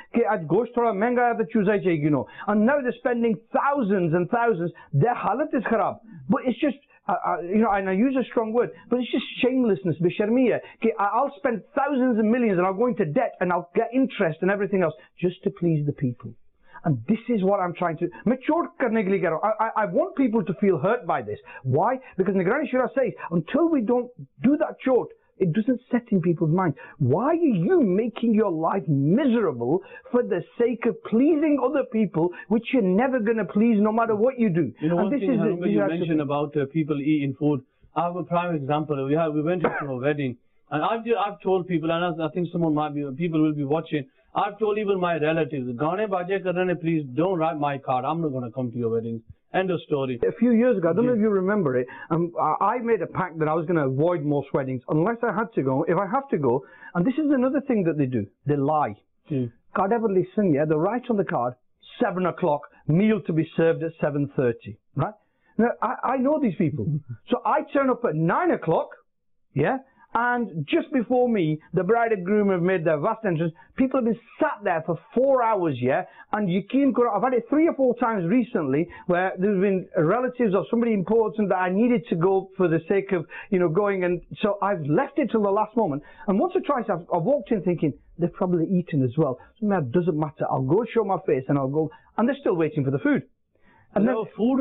you know, and now they're spending thousands and thousands. Their halat is kharab. But it's just, uh, uh, you know, and I use a strong word, but it's just shamelessness, bisharmiya. I'll spend thousands and millions and I'll go into debt and I'll get interest and everything else just to please the people. And this is what I'm trying to mature. I, I, I want people to feel hurt by this. Why? Because Nigrani Shura says, until we don't do that chort, it doesn't set in people's minds. Why are you making your life miserable for the sake of pleasing other people, which you're never going to please no matter what you do?
You know,
and
one
this
thing
is
Harun,
the,
you mentioned about uh, people eating food. I have a prime example. We have we went to a wedding, and I've I've told people, and I think someone might be people will be watching. I've told even my relatives, Gaane baje karne, please don't write my card. I'm not going to come to your weddings. End of story.
A few years ago, I don't know if you remember it, um, I made a pact that I was going to avoid most weddings unless I had to go. If I have to go, and this is another thing that they do, they lie. Card ever listen, yeah, they write on the card, seven o'clock, meal to be served at seven thirty, right? Now, I, I know these people. So I turn up at nine o'clock, yeah, and just before me, the bride and groom have made their vast entrance. People have been sat there for four hours, yeah, and you can't go. I've had it three or four times recently where there's been relatives or somebody important that I needed to go for the sake of, you know, going, and so I've left it till the last moment. And once or twice I've, I've walked in thinking, they've probably eaten as well. So it doesn't matter. I'll go show my face and I'll go, and they're still waiting for the food. And then,
food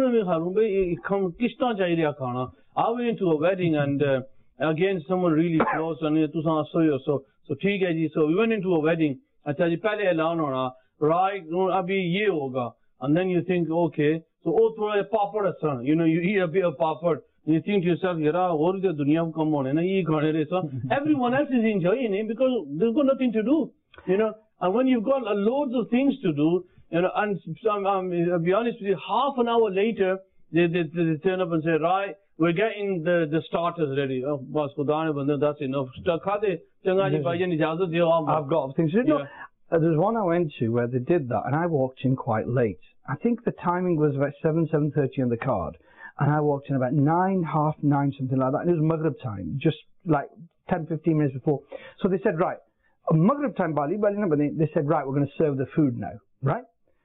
I went to a wedding and uh, again someone really close and so so so we went into a wedding. Right, and then you think, okay, so oh, papad, you know, you eat a bit of papad. You think to yourself, what is the dunya come on? And so everyone else is enjoying it because they've got nothing to do, you know. And when you've got loads of things to do, you know, and um, um, I'll be honest with you, half an hour later, they, they, they turn up and say, right, we're getting the, the starters ready. Oh, boss, that's enough.
I've got things to do. No, there's one I went to where they did that, and I walked in quite late. I think the timing was about seven, seven thirty on the card, and I walked in about nine, half nine, something like that, and it was Maghrib time, just like ten, fifteen minutes before. So they said, right, Maghrib time, Bali, Bali, they said, right, we're going to serve the food now, right?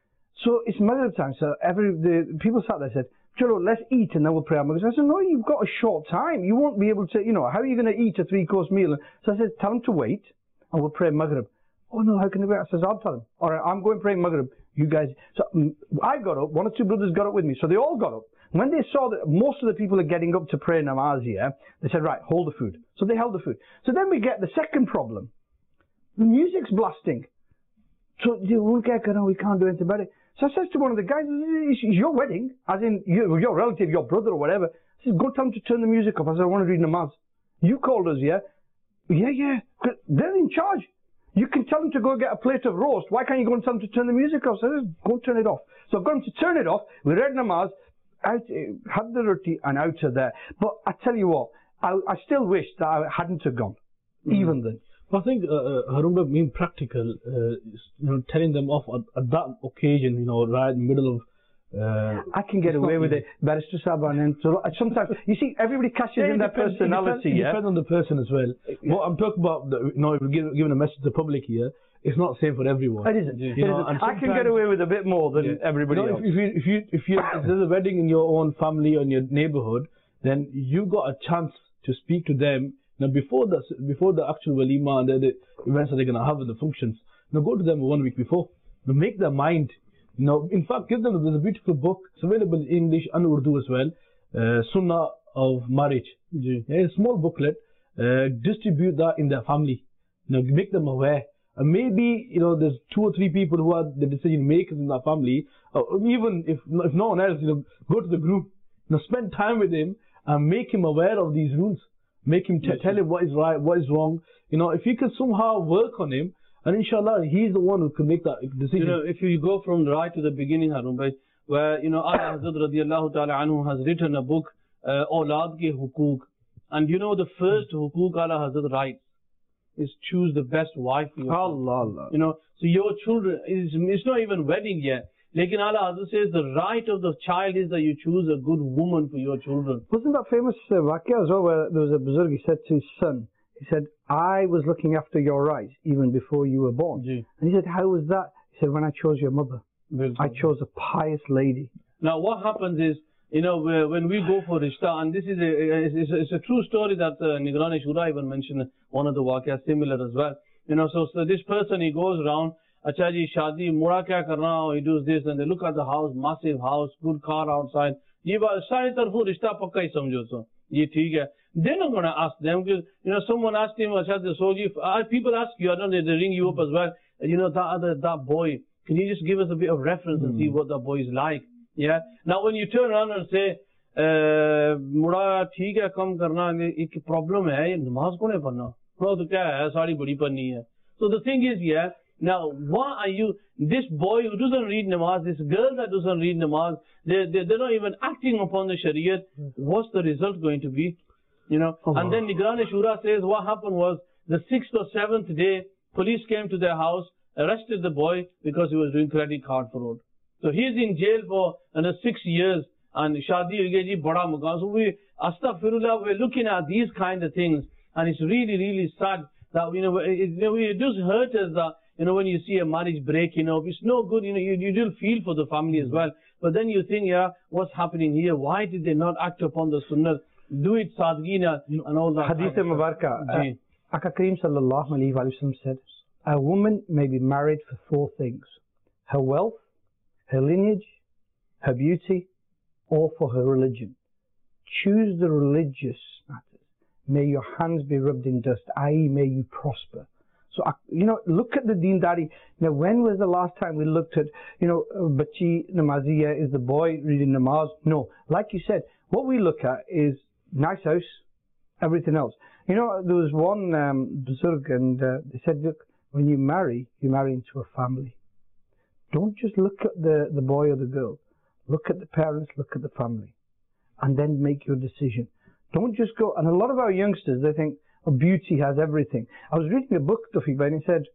So it's Maghrib time, so every the people sat there and said, Chalo, let's eat and then we'll pray our Maghrib. I said, no, you've got a short time. You won't be able to, you know, how are you going to eat a three-course meal? So I said, tell them to wait and we'll pray Maghrib. Oh no, how can they wait? I said, I'll tell them. All right, I'm going praying Maghrib. You guys. So um, I got up, one or two brothers got up with me. So they all got up. When they saw that most of the people are getting up to pray namaz here, they said, right, hold the food. So they held the food. So then we get the second problem. The music's blasting. So we can't do anything about it. So I said to one of the guys, it's your wedding, as in your, your relative, your brother or whatever. I said, go tell them to turn the music off. I said, I want to read namaz. You called us, yeah? Yeah, yeah. They're in charge. You can tell them to go get a plate of roast. Why can't you go and tell them to turn the music off? So I said, go turn it off. So I got them to turn it off. We read namaz, out, had the roti and out of there. But I tell you what, I, I still wish that I hadn't have gone, mm. even then.
I think uh, uh, Harun being practical, uh, you know, telling them off at, at that occasion, you know, right in the middle of. Uh,
I can get away with it, Barrister Saban, and so sometimes you see everybody cashes yeah, in their
depends,
personality.
It depends,
yeah,
it depends on the person as well. Yeah. What I'm talking about, the, you know, if we're giving, giving a message to the public here, it's not the same for everyone.
It isn't. You it know, isn't. I can get away with a bit more than yeah. everybody
you know,
else.
If, if you if you if, you, if there's a wedding in your own family or in your neighborhood, then you got a chance to speak to them. Now, before the before the actual walima and the, the events that they're going to have and the functions, now go to them one week before. Now make their mind. You know, in fact, give them. There's a beautiful book. It's available in English and Urdu as well. Uh, Sunnah of Marriage. Yeah, a small booklet. Uh, distribute that in their family. You know, make them aware. And maybe you know there's two or three people who are the decision makers in that family. Or even if if no one else, you know, go to the group. You know, spend time with him and make him aware of these rules. Make him t tell him what is right, what is wrong. You know, if you can somehow work on him, and inshallah, he's the one who can make that decision.
You know, if you go from right to the beginning, Harun Bhai, where, you know, Ala Hazrat radiallahu ta'ala anhu has written a book, uh, Awlad ke Hukuk. And you know, the first Hukuk Ala Hazrat writes is choose the best wife for your
Allah, Allah.
You know, so your children, it's, it's not even wedding yet. Lekin Allah Hazrat says the right of the child is that you choose a good woman for your children.
Wasn't that famous uh, Waqia as well, where there was a Buzurg, he said to his son, he said, I was looking after your rights even before you were born. Gee. And he said, how was that? He said, when I chose your mother, Very I chose a pious lady.
Now what happens is, you know, when we go for Rishta, and this is a, it's a, it's a true story that uh, Nigrani Shura even mentioned, one of the Waqia similar as well. You know, so, so this person, he goes around, Acha ji, shadi, mura kya karna, he does this, and they look at the house, massive house, good car outside. Ye ba, sari tarfu rishta pakka hi samjho so. Ye theek hai. They're not going to ask them, because, you know, someone asked him, Acha de soji, uh, people ask you, I don't know, they ring you up as well, you know, that other, that boy, can you just give us a bit of reference mm. and see what that boy is like? Yeah. Now when you turn around and say, mura theek hai, kam karna, ek problem hai, namaz ko nahi padhna. Well, to kya hai, sari badi padhni hai. So the thing is, yeah, now, why are you, this boy who doesn't read namaz, this girl that doesn't read namaz, they, they, they're not even acting upon the Shariat, what's the result going to be? You know, oh, and then Nigrani Shura says what happened was, the sixth or seventh day, police came to their house, arrested the boy because he was doing credit card fraud. So he's in jail for another six years, and shadi ho gayi ji bada makan. So we, astaghfirullah, we're looking at these kind of things, and it's really, really sad that, you know, it, you know, it does hurt us that, you know, when you see a marriage breaking up, it's no good, you know, you, you do feel for the family as well. But then you think, yeah, what's happening here? Why did they not act upon the sunnah? Do it sadgina and all that.
Hadith Mubarakah. Uh, Aka Kareem sallallahu alayhi wa sallam said, a woman may be married for four things: her wealth, her lineage, her beauty, or for her religion. Choose the religious matters. May your hands be rubbed in dust, that is may you prosper. So, you know, look at the deendari. Now, when was the last time we looked at, you know, bachi namaziya, is the boy reading namaz? No. Like you said, what we look at is nice house, everything else. You know, there was one um, Buzurg, and uh, they said, look, when you marry, you marry into a family. Don't just look at the, the boy or the girl. Look at the parents, look at the family, and then make your decision. Don't just go, and a lot of our youngsters, they think, oh, beauty has everything. I was reading a book, Tawfiq Bhai, and it said,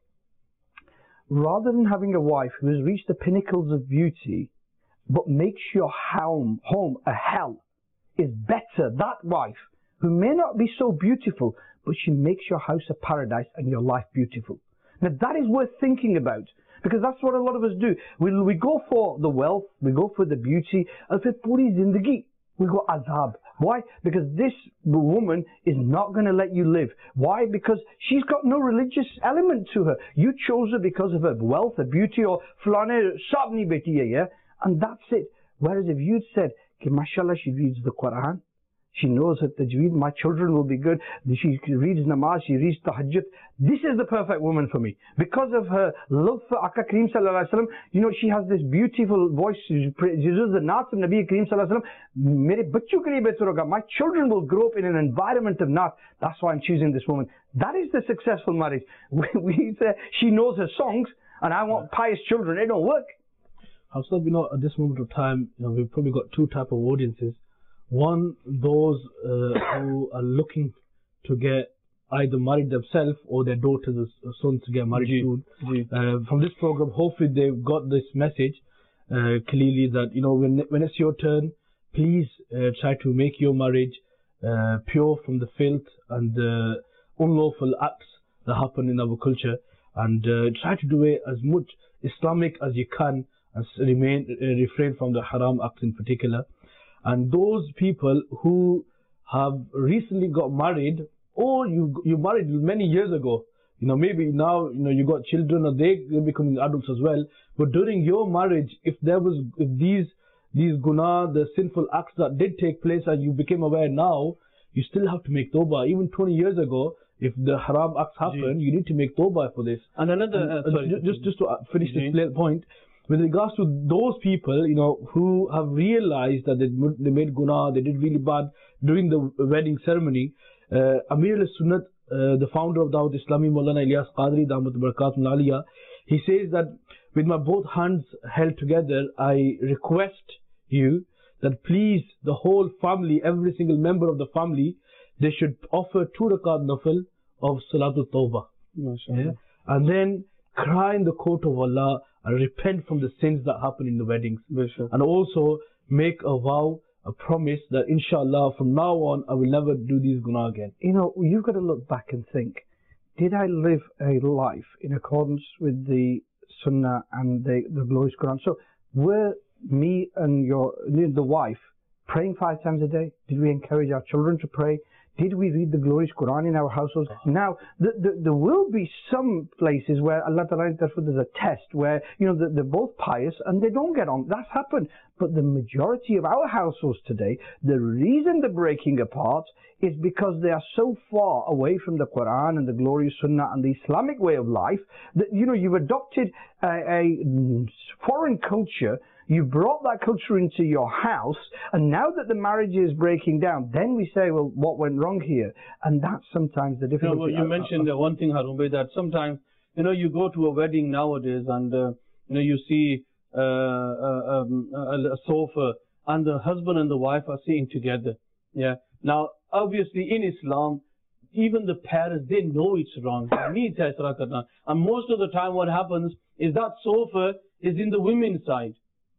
rather than having a wife who has reached the pinnacles of beauty, but makes your home, home a hell, is better, that wife, who may not be so beautiful, but she makes your house a paradise and your life beautiful. Now that is worth thinking about, because that's what a lot of us do. We, we go for the wealth, we go for the beauty, and for puri zindagi, we go azab. Why? Because this woman is not going to let you live. Why? Because she's got no religious element to her. You chose her because of her wealth, her beauty, or flane sabni beti hai, yeah? And that's it. Whereas if you'd said, okay, mashallah, she reads the Quran, she knows that tajweed, my children will be good, she reads namaz, she reads tahajjud, this is the perfect woman for me. Because of her love for Aka Kareem sallallahu alaihi wasallam, you know, she has this beautiful voice, she uses the naat of Nabi Kareem sallallahu alaihi wasallam, mere bachcho ke liye behtar hoga, my children will grow up in an environment of naat, that's why I'm choosing this woman. That is the successful marriage. We, we say, she knows her songs, and I want pious children, it don't work.
Hafsab, you know, at this moment of time, you know, we've probably got two type of audiences. One, those uh, who are looking to get either married themselves or their daughters or sons to get married
Gee,
soon.
gee.
Uh, from this program, hopefully they've got this message uh, clearly that, you know, when when it's your turn, please uh, try to make your marriage uh, pure from the filth and the unlawful acts that happen in our culture, and uh, try to do it as much Islamic as you can, and remain uh, refrain from the haram acts in particular. And those people who have recently got married, or you you married many years ago, you know, maybe now, you know, you got children or they, they're becoming adults as well. But during your marriage, if there was, if these, these guna, the sinful acts that did take place and you became aware now, you still have to make tawbah. Even twenty years ago, if the haram acts happen, you need to make tawbah for this.
And another,
and,
uh, sorry,
just, just to finish this point, with regards to those people, you know, who have realized that they, they made guna, they did really bad during the wedding ceremony, uh, Amir al-Sunnat, uh, the founder of Dawat Islami, Maulana Ilyas Qadri, Damat Barakatum Aliyah, he says that with my both hands held together, I request you that please, the whole family, every single member of the family, they should offer two rakat nafil of Salatul Tawbah. Yeah? And then cry in the court of Allah and repent from the sins that happen in the weddings.
Sure.
And also make a vow, a promise that inshallah from now on I will never do these guna again.
You know, you've got to look back and think, did I live a life in accordance with the Sunnah and the, the glorious Quran? So were me and your the wife praying five times a day? Did we encourage our children to pray? Did we read the glorious Quran in our households? Uh-huh. Now, the, the, there will be some places where Allah Ta'ala, there's a test where, you know, they're, they're both pious and they don't get on. That's happened. But the majority of our households today, the reason they're breaking apart is because they are so far away from the Quran and the glorious Sunnah and the Islamic way of life that, you know, you've adopted a, a foreign culture. You brought that culture into your house, and now that the marriage is breaking down, then we say, well, what went wrong here? And that's sometimes the difficulty.
You know, you mentioned uh, one thing, Harun Bhai, that sometimes, you know, you go to a wedding nowadays and, uh, you know, you see uh, uh, um, a, a sofa and the husband and the wife are sitting together. Yeah. Now, obviously in Islam, even the parents, they know it's wrong. And most of the time what happens is that sofa is in the women's side. Yeah,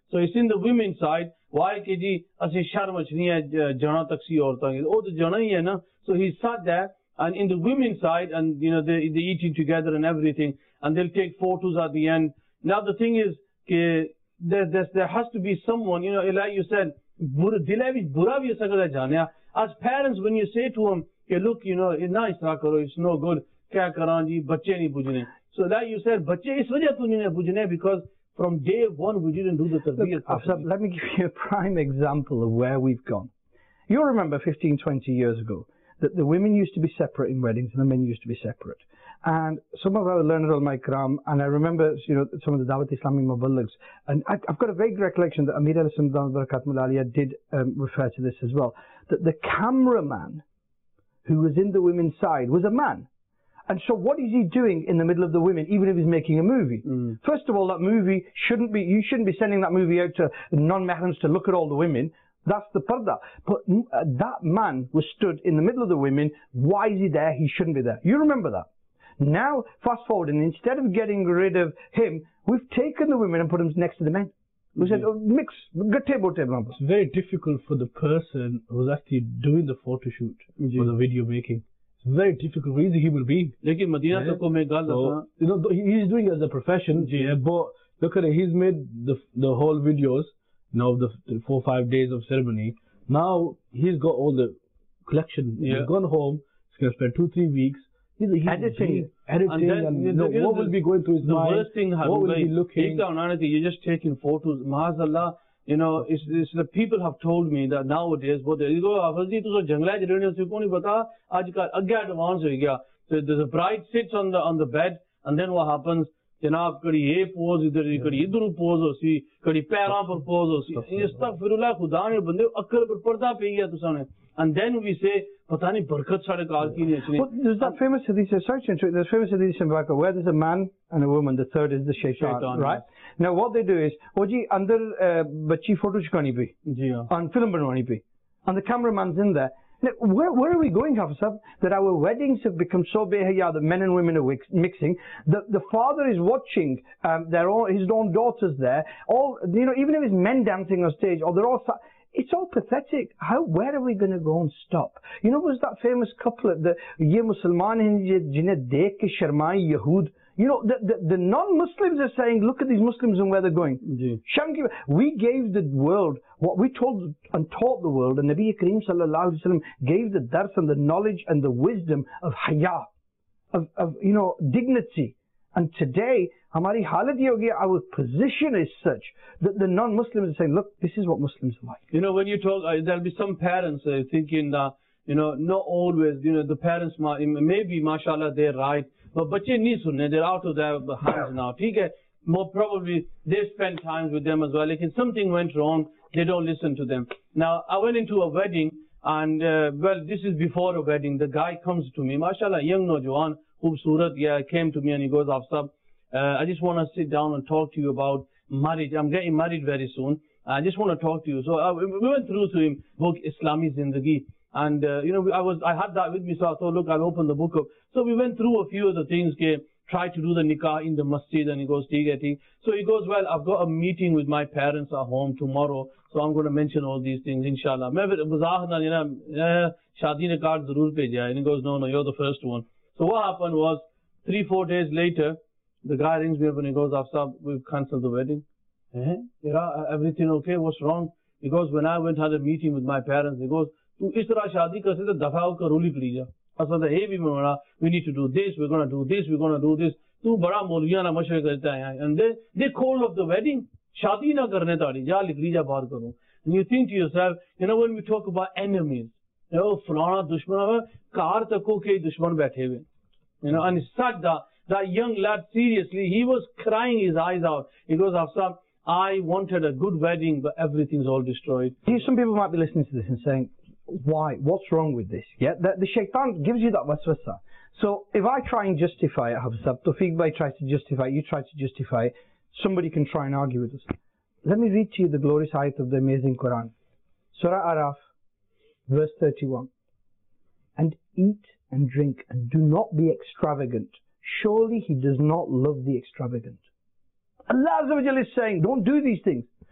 So it's in the women's side. Why ke ji ashe sharm achni hai jana taksi aurtan oh to jana hi hai na. So he sat there, and in the women's side, and you know they they eating together and everything, and they'll take photos at the end. Now the thing is ke there there there has to be someone, you know, like you said, bura dil vich bura bhi sakta hai janya. As parents, when you say to them, ke look, you know, na is tarah karo, it's no good, kya karan ji, bacche nahi bujhne. So like you said, bacche is wajah to nahi bujhne, because from day one we didn't do the tarbiyat.
Afsab, let me give you a prime example of where we've gone. You'll remember fifteen, twenty years ago that the women used to be separate in weddings and the men used to be separate. And some of our learned ulama ikram, and I remember, you know, some of the Dawat Islami Muballighs, and I, I've got a vague recollection that Amir al-Islam Barakatullah Aliyah did um, refer to this as well, that the cameraman who was in the women's side was a man. And so what is he doing in the middle of the women, even if he's making a movie?
Mm.
First of all, that movie shouldn't be, you shouldn't be sending that movie out to non-mahrams to look at all the women. That's the parda. But uh, that man was stood in the middle of the women. Why is he there? He shouldn't be there. You remember that. Now, fast forward, and instead of getting rid of him, we've taken the women and put them next to the men. We said, oh, mix, good table, table.
It's very difficult for the person who's actually doing the photo shoot or the video making. It's very difficult. He's a human being.
Lekin Madina tak ko main gal
So, you know, he's doing it as a profession. Yeah, but look at it. He's made the the whole videos. You know, the, the four five days of ceremony. Now he's got all the collection.
Yeah.
He's gone home. He's gonna spend two three weeks. He's a human
editing,
being. editing,
and, then,
and
you
you know,
know,
what
the,
will be going through his
the
mind?
worst thing,
what will he be looking?
You're just taking photos. Maazallah, you know, it's, it's the people have told me that nowadays, what they go, Hafiz to so jangla jirne se ko nahi pata. Aajkal agya advance ho gaya. So the bride sits on the on the bed, and then what happens? जनाब कड़ी ये pose इधर कड़ी इधर pose हो सी कड़ी पैरों पर पोज हो सी अस्तगफिरुल्लाह खुदा ने बंदे अक्ल पर पर्दा पे गया तुसाने and then we say पता नहीं बरकत साढ़े काल की नहीं अच्छी.
Well, there's that famous hadith, sorry to interrupt, there's famous hadith in Baqarah where there's a man and a woman, the third is the shaitan,
Shaitan,
right? Now what they do is, oh ji, andar bachchi photo chukani pi,
जी हाँ.
on film banwani pi, and the cameraman's in there. Now, where, where are we going, Hafiz Sahib? That our weddings have become so behaya that men and women are mixing. The, the father is watching um, their own, his own daughters there. All, you know, even if it's men dancing on stage, or they're all, it's all pathetic. How, where are we going to go and stop? You know, was that famous couplet, the Ye Musalman hain jinhe dekh ke sharmai Yahud. You know, the, the, the non-Muslims are saying, look at these Muslims and where they're going.
Ji.
We gave the world what we told and taught the world, and Nabi Kareem sallallahu alaihi wasallam gave the dars and the knowledge and the wisdom of haya, of, of you know, dignity. And today, hamari halat ye ho gaya, our position is such that the non-Muslims are saying, look, this is what Muslims are like.
You know, when you talk, uh, there'll be some parents uh, thinking that, you know, not always, you know, the parents, maybe, mashallah, they're right. But bache nahi sunne, they're out of their hands now. Okay? More probably they spend time with them as well. Like if something went wrong, they don't listen to them. Now I went into a wedding, and uh, well, this is before a wedding. The guy comes to me, mashallah, young Nojawan, Khubsurat, yeah, came to me and he goes, Afsab, uh, I just want to sit down and talk to you about marriage. I'm getting married very soon. I just want to talk to you. So uh, we went through to him, book Islami Zindagi. And, uh, you know, I was, I had that with me, so I thought, look, I'll open the book up. So we went through a few of the things, okay, tried to do the nikah in the masjid, and he goes, take it. So he goes, well, I've got a meeting with my parents at home tomorrow, so I'm going to mention all these things, inshallah. And he goes, no, no, you're the first one. So what happened was, three, four days later, the guy rings me up and he goes, Afsab, we've cancelled the wedding. Eh? Yeah, everything okay? What's wrong? He goes, when I went and had a meeting with my parents, he goes, we need to do this, we're going to do this, we're going to do this. And they, they called off the wedding. And you think to yourself, you know, when we talk about enemies, you know, you know, and it's sad that that young lad, seriously, he was crying his eyes out. He goes, Afsab, I wanted a good wedding, but everything's all destroyed.
Some people might be listening to this and saying, why? What's wrong with this? Yeah, the, the shaitan gives you that waswasa. So if I try and justify it, Hafsab, Tawfiq Bhai tries to justify it, you try to justify it, somebody can try and argue with us. Let me read to you the glorious ayat of the amazing Quran. Surah Araf, verse thirty-one. And eat and drink and do not be extravagant. Surely He does not love the extravagant. Allah Azza wa Jalla is saying, don't do these things.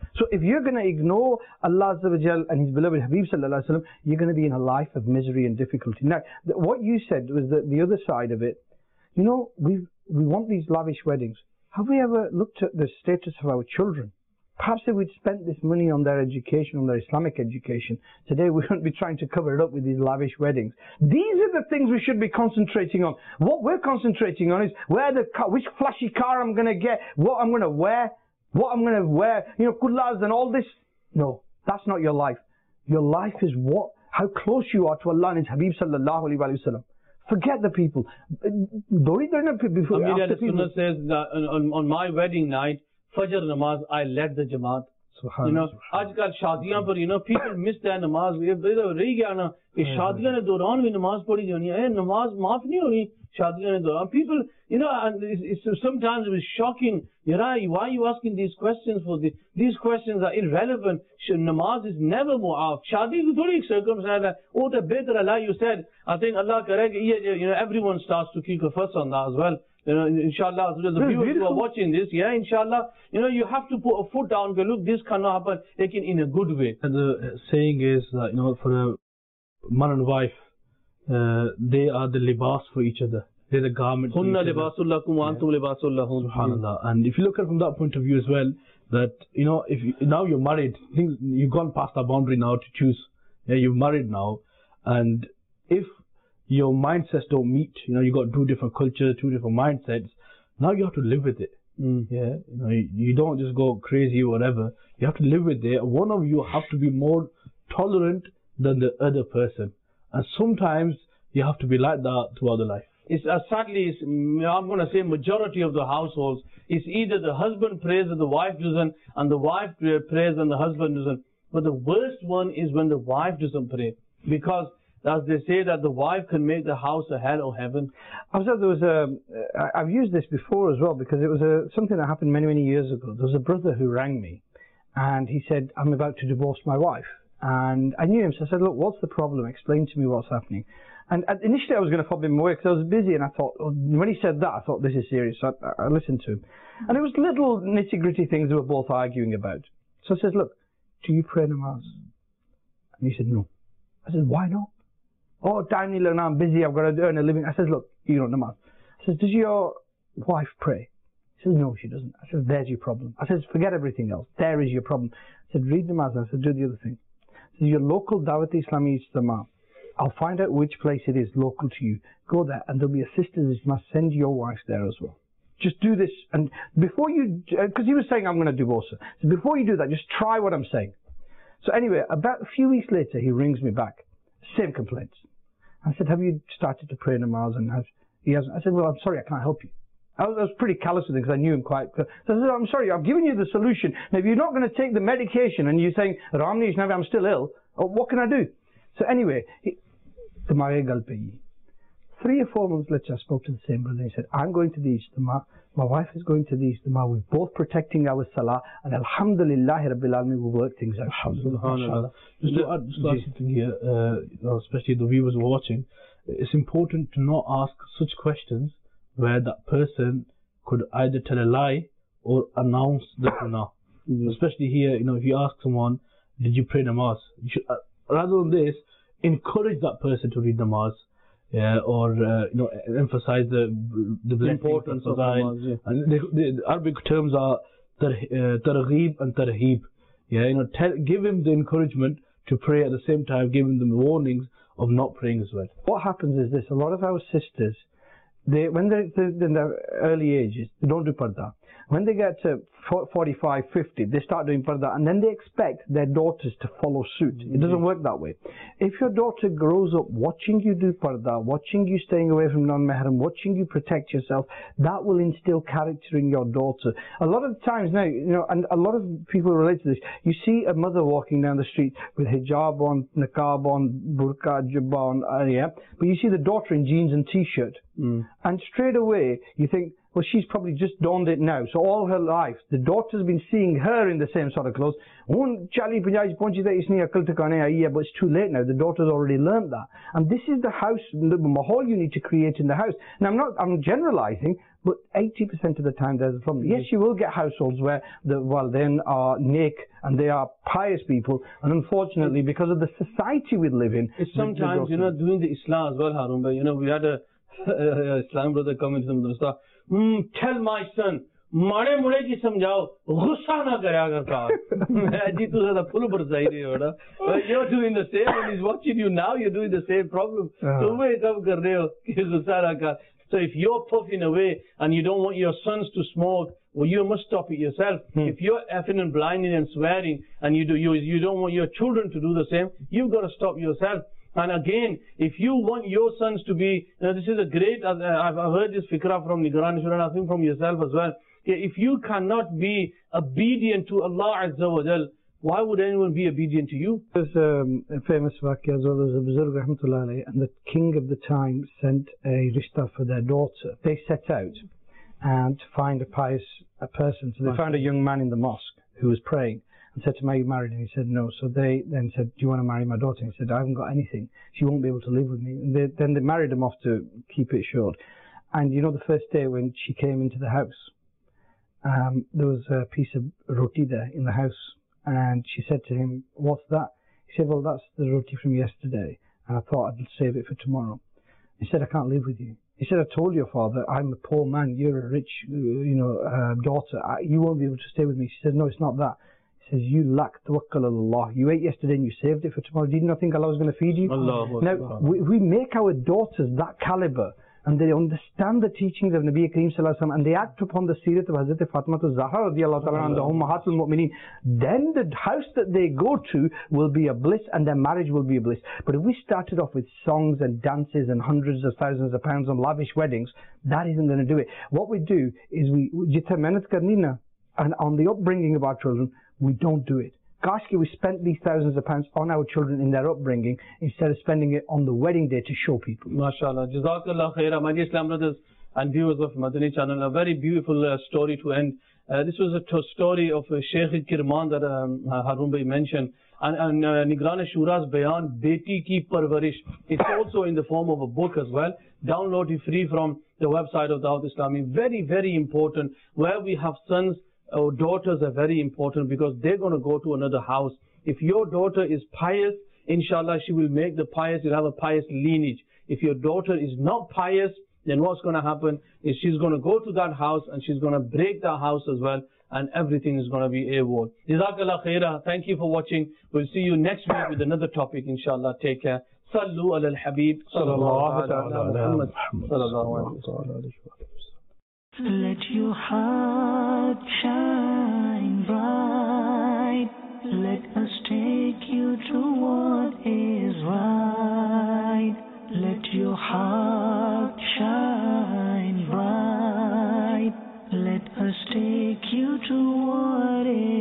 So if you're going to ignore Allah Azza wa Jal and His beloved Habib Sallallahu Alaihi Wasallam, you're going to be in a life of misery and difficulty. Now, th- what you said was that the other side of it. You know, we we want these lavish weddings. Have we ever looked at the status of our children? Perhaps if we'd spent this money on their education, on their Islamic education, today we wouldn't be trying to cover it up with these lavish weddings. These are the things we should be concentrating on. What we're concentrating on is where the car, which flashy car I'm going to get, what I'm going to wear, what I'm going to wear, you know, kullas and all this. No, that's not your life. Your life is what, how close you are to Allah and His Habib Sallallahu Alaihi Wasallam. Forget the people. Don't even before.
Amir al-Sunnah says that on, on my wedding night, Fajr namaz, I led the Jamaat. You know, आजकल शादियां पर, you know, people miss their namaz. ये रही गया ना कि शादियों ने दौरान भी नमाज पढ़ी जानी है, नमाज माफ नहीं होनी शादियों ने दौरान. People, you know, and it's, it's, sometimes it was shocking. You know, why are you asking these questions for? The, these questions are irrelevant. Namaz is never mu'af. Shadi is thodi circumstance hai. Oh, the better Allah, you said. I think Allah correct. You know, everyone starts to keep a fuss on that as well. You know, inshallah, the viewers who are watching this, yeah, inshallah, you know, you have to put a foot down. Go, look, this cannot happen, taken in a good way.
And the saying is that, you know, for a man and wife, uh, they are the libas for each other. They're the garment for each other. Subhanallah. And if you look at it from that point of view as well, that, you know, if you, now you're married, things, you've gone past that boundary now to choose. Yeah, you're married now, and if your mindsets don't meet, you know, you got two different cultures, two different mindsets. Now you have to live with it. Mm. Yeah, you know, you, you don't just go crazy or whatever. You have to live with it. One of you have to be more tolerant than the other person, and sometimes you have to be like that throughout the life.
It's uh, sadly, it's, I'm going to say majority of the households, it's either the husband prays and the wife doesn't, and the wife prays and the husband doesn't. But the worst one is when the wife doesn't pray, because as they say that the wife can make the house a hell or heaven.
I was there was a, I've used this before as well, because it was a, something that happened many, many years ago. There was a brother who rang me, and he said, I'm about to divorce my wife. And I knew him, so I said, look, what's the problem? Explain to me what's happening. And initially I was going to fob him away because I was busy, and I thought, oh, when he said that, I thought, this is serious. So I, I listened to him. And it was little nitty-gritty things they were both arguing about. So I said, look, do you pray namaz? And he said, no. I said, why not? Oh, time nila na, I'm busy, I've got to earn a living. I said, look, you don't namaz. I said, does your wife pray? He says, no, she doesn't. I said, there's your problem. I said, forget everything else. There is your problem. I said, read namaz. I said, do the other thing. I said, your local Dawat Islami Ijtima, I'll find out which place it is local to you. Go there, and there'll be a sister's Ijtima. Send your wife there as well. Just do this, and before you, because he was saying, I'm going to divorce her. So before you do that, just try what I'm saying. So anyway, about a few weeks later, he rings me back. Same complaints. I said, have you started to pray namaz? And has, he hasn't. I said, well, I'm sorry, I can't help you. I was, I was pretty callous with him because I knew him quite. So I said, I'm sorry, I've given you the solution. Now, if you're not going to take the medication and you're saying, Ramni, I'm still ill, what can I do? So anyway, he, three or four months later, I spoke to the same brother. He said, I'm going to the Ijtima. My wife is going to the Ijtima. We're both protecting our salah. And alhamdulillah, Rabbil Alameen, we work things out.
Alhamdulillah. Just to add, just to add something here, uh, especially the viewers who are watching, it's important to not ask such questions where that person could either tell a lie or announce the sunnah. Mm-hmm. Especially here, you know, if you ask someone, did you pray namaz? You should, uh, rather than this, encourage that person to read namaz. Yeah, or uh, you know, emphasize the the importance of namaz. Yeah. And the, the Arabic terms are targheeb and tarheeb. Yeah, you know, tell, give him the encouragement to pray at the same time, give him the warnings of not praying as well.
What happens is this: a lot of our sisters, they when they're, they're in their early ages, they don't do parda. When they get to forty-five, fifty, they start doing parda, and then they expect their daughters to follow suit. It doesn't work that way. If your daughter grows up watching you do parda, watching you staying away from non-mahram, watching you protect yourself, that will instill character in your daughter. A lot of times now, you know, and a lot of people relate to this, you see a mother walking down the street with hijab on, niqab on, burqa, jubba on, uh, yeah, but you see the daughter in jeans and t-shirt, mm. and straight away you think, well, she's probably just donned it now. So all her life, the daughter's been seeing her in the same sort of clothes. But it's too late now. The daughter's already learned that. And this is the house, the mahal you need to create in the house. Now, I'm not, I'm generalizing, But eighty percent of the time there's a problem. Yes, you will get households where the walidain are nek and they are pious people, and unfortunately, because of the society we live in,
it's sometimes, you know, doing the Islam as well, Harun bhai. You know, we had a Islam brother come into the madrasa. Mm, tell my son, माड़े मुड़े जी समझाओ, गुस्सा ना करा कर car. जी तू ज़्यादा full बरसाई रही हो ना। You're doing the same, and he's watching you now. You're doing the same problem. तुम भी कब कर रहे हो कि गुस्सा ना कर? So if you're puffing away and you don't want your sons to smoke, well, you must stop it yourself. Hmm. If you're effing and blinding and swearing, and you do you you don't want your children to do the same, you've got to stop yourself. And again, if you want your sons to be, you know, this is a great. Uh, I've heard this fikra from Nigran Shura, I think from yourself as well. If you cannot be obedient to Allah Azza wa Jal, why would anyone be obedient to you?
There's um, a famous waqia as well. There's a Buzurg Rahmatullah alayhi, and the king of the time sent a rishta for their daughter. They set out and to find a pious a person. So they found a young man in the mosque who was praying and said to him, "Are you married?" And he said, "No." So they then said, "Do you want to marry my daughter?" And he said, "I haven't got anything. She won't be able to live with me." And they, then they married him off to keep it short. And you know, the first day when she came into the house, um, there was a piece of roti there in the house. And she said to him, "What's that?" He said, "Well, that's the roti from yesterday, and I thought I'd save it for tomorrow." He said, "I can't live with you." He said, "I told your father, I'm a poor man, you're a rich, you know, uh, daughter, I, you won't be able to stay with me." She said, "No, it's not that." He says, "You lack tawakkul Allah. You ate yesterday and you saved it for tomorrow. Did you not think Allah was going to feed you?"
Allah.
Now, we, we make our daughters that caliber, and they understand the teachings of Nabi Kareem Sallallahu Alaihi Wasallam, and they act upon the seerat of Hazrat Fatima Zahra radiallahu ta'ala anha, Ummahatul Mu'mineen. Then the house that they go to will be a bliss, and their marriage will be a bliss. But if we started off with songs and dances and hundreds of thousands of pounds on lavish weddings, that isn't going to do it. What we do is we, jitha mehnat karni na, and on the upbringing of our children, we don't do it. Kashki, we spent these thousands of pounds on our children in their upbringing instead of spending it on the wedding day to show people.
MashaAllah. Jazakallah khaira. My dear Islam brothers and viewers of Madani channel, a very beautiful uh, story to end. Uh, this was a t- story of uh, Sheikh Kirman that um, uh, Harun Bhai mentioned. And, and uh, Nigran Shura's Bayan, Beti Ki Parvarish. It's also in the form of a book as well. Download it free from the website of Dawat Islami. Very, very important. Where we have sons, our daughters are very important because they're going to go to another house. If your daughter is pious, inshallah, she will make the pious, you'll have a pious lineage. If your daughter is not pious, then what's going to happen is she's going to go to that house and she's going to break that house as well, and everything is going to be AWOL. Jazakallah khaira. Thank you for watching. We'll see you next week with another topic, inshallah. Take care. Sallu ala al-Habib. Sallallahu ala Muhammad.
Let your heart shine bright. Let us take you to what is right. Let your heart shine bright. Let us take you to what is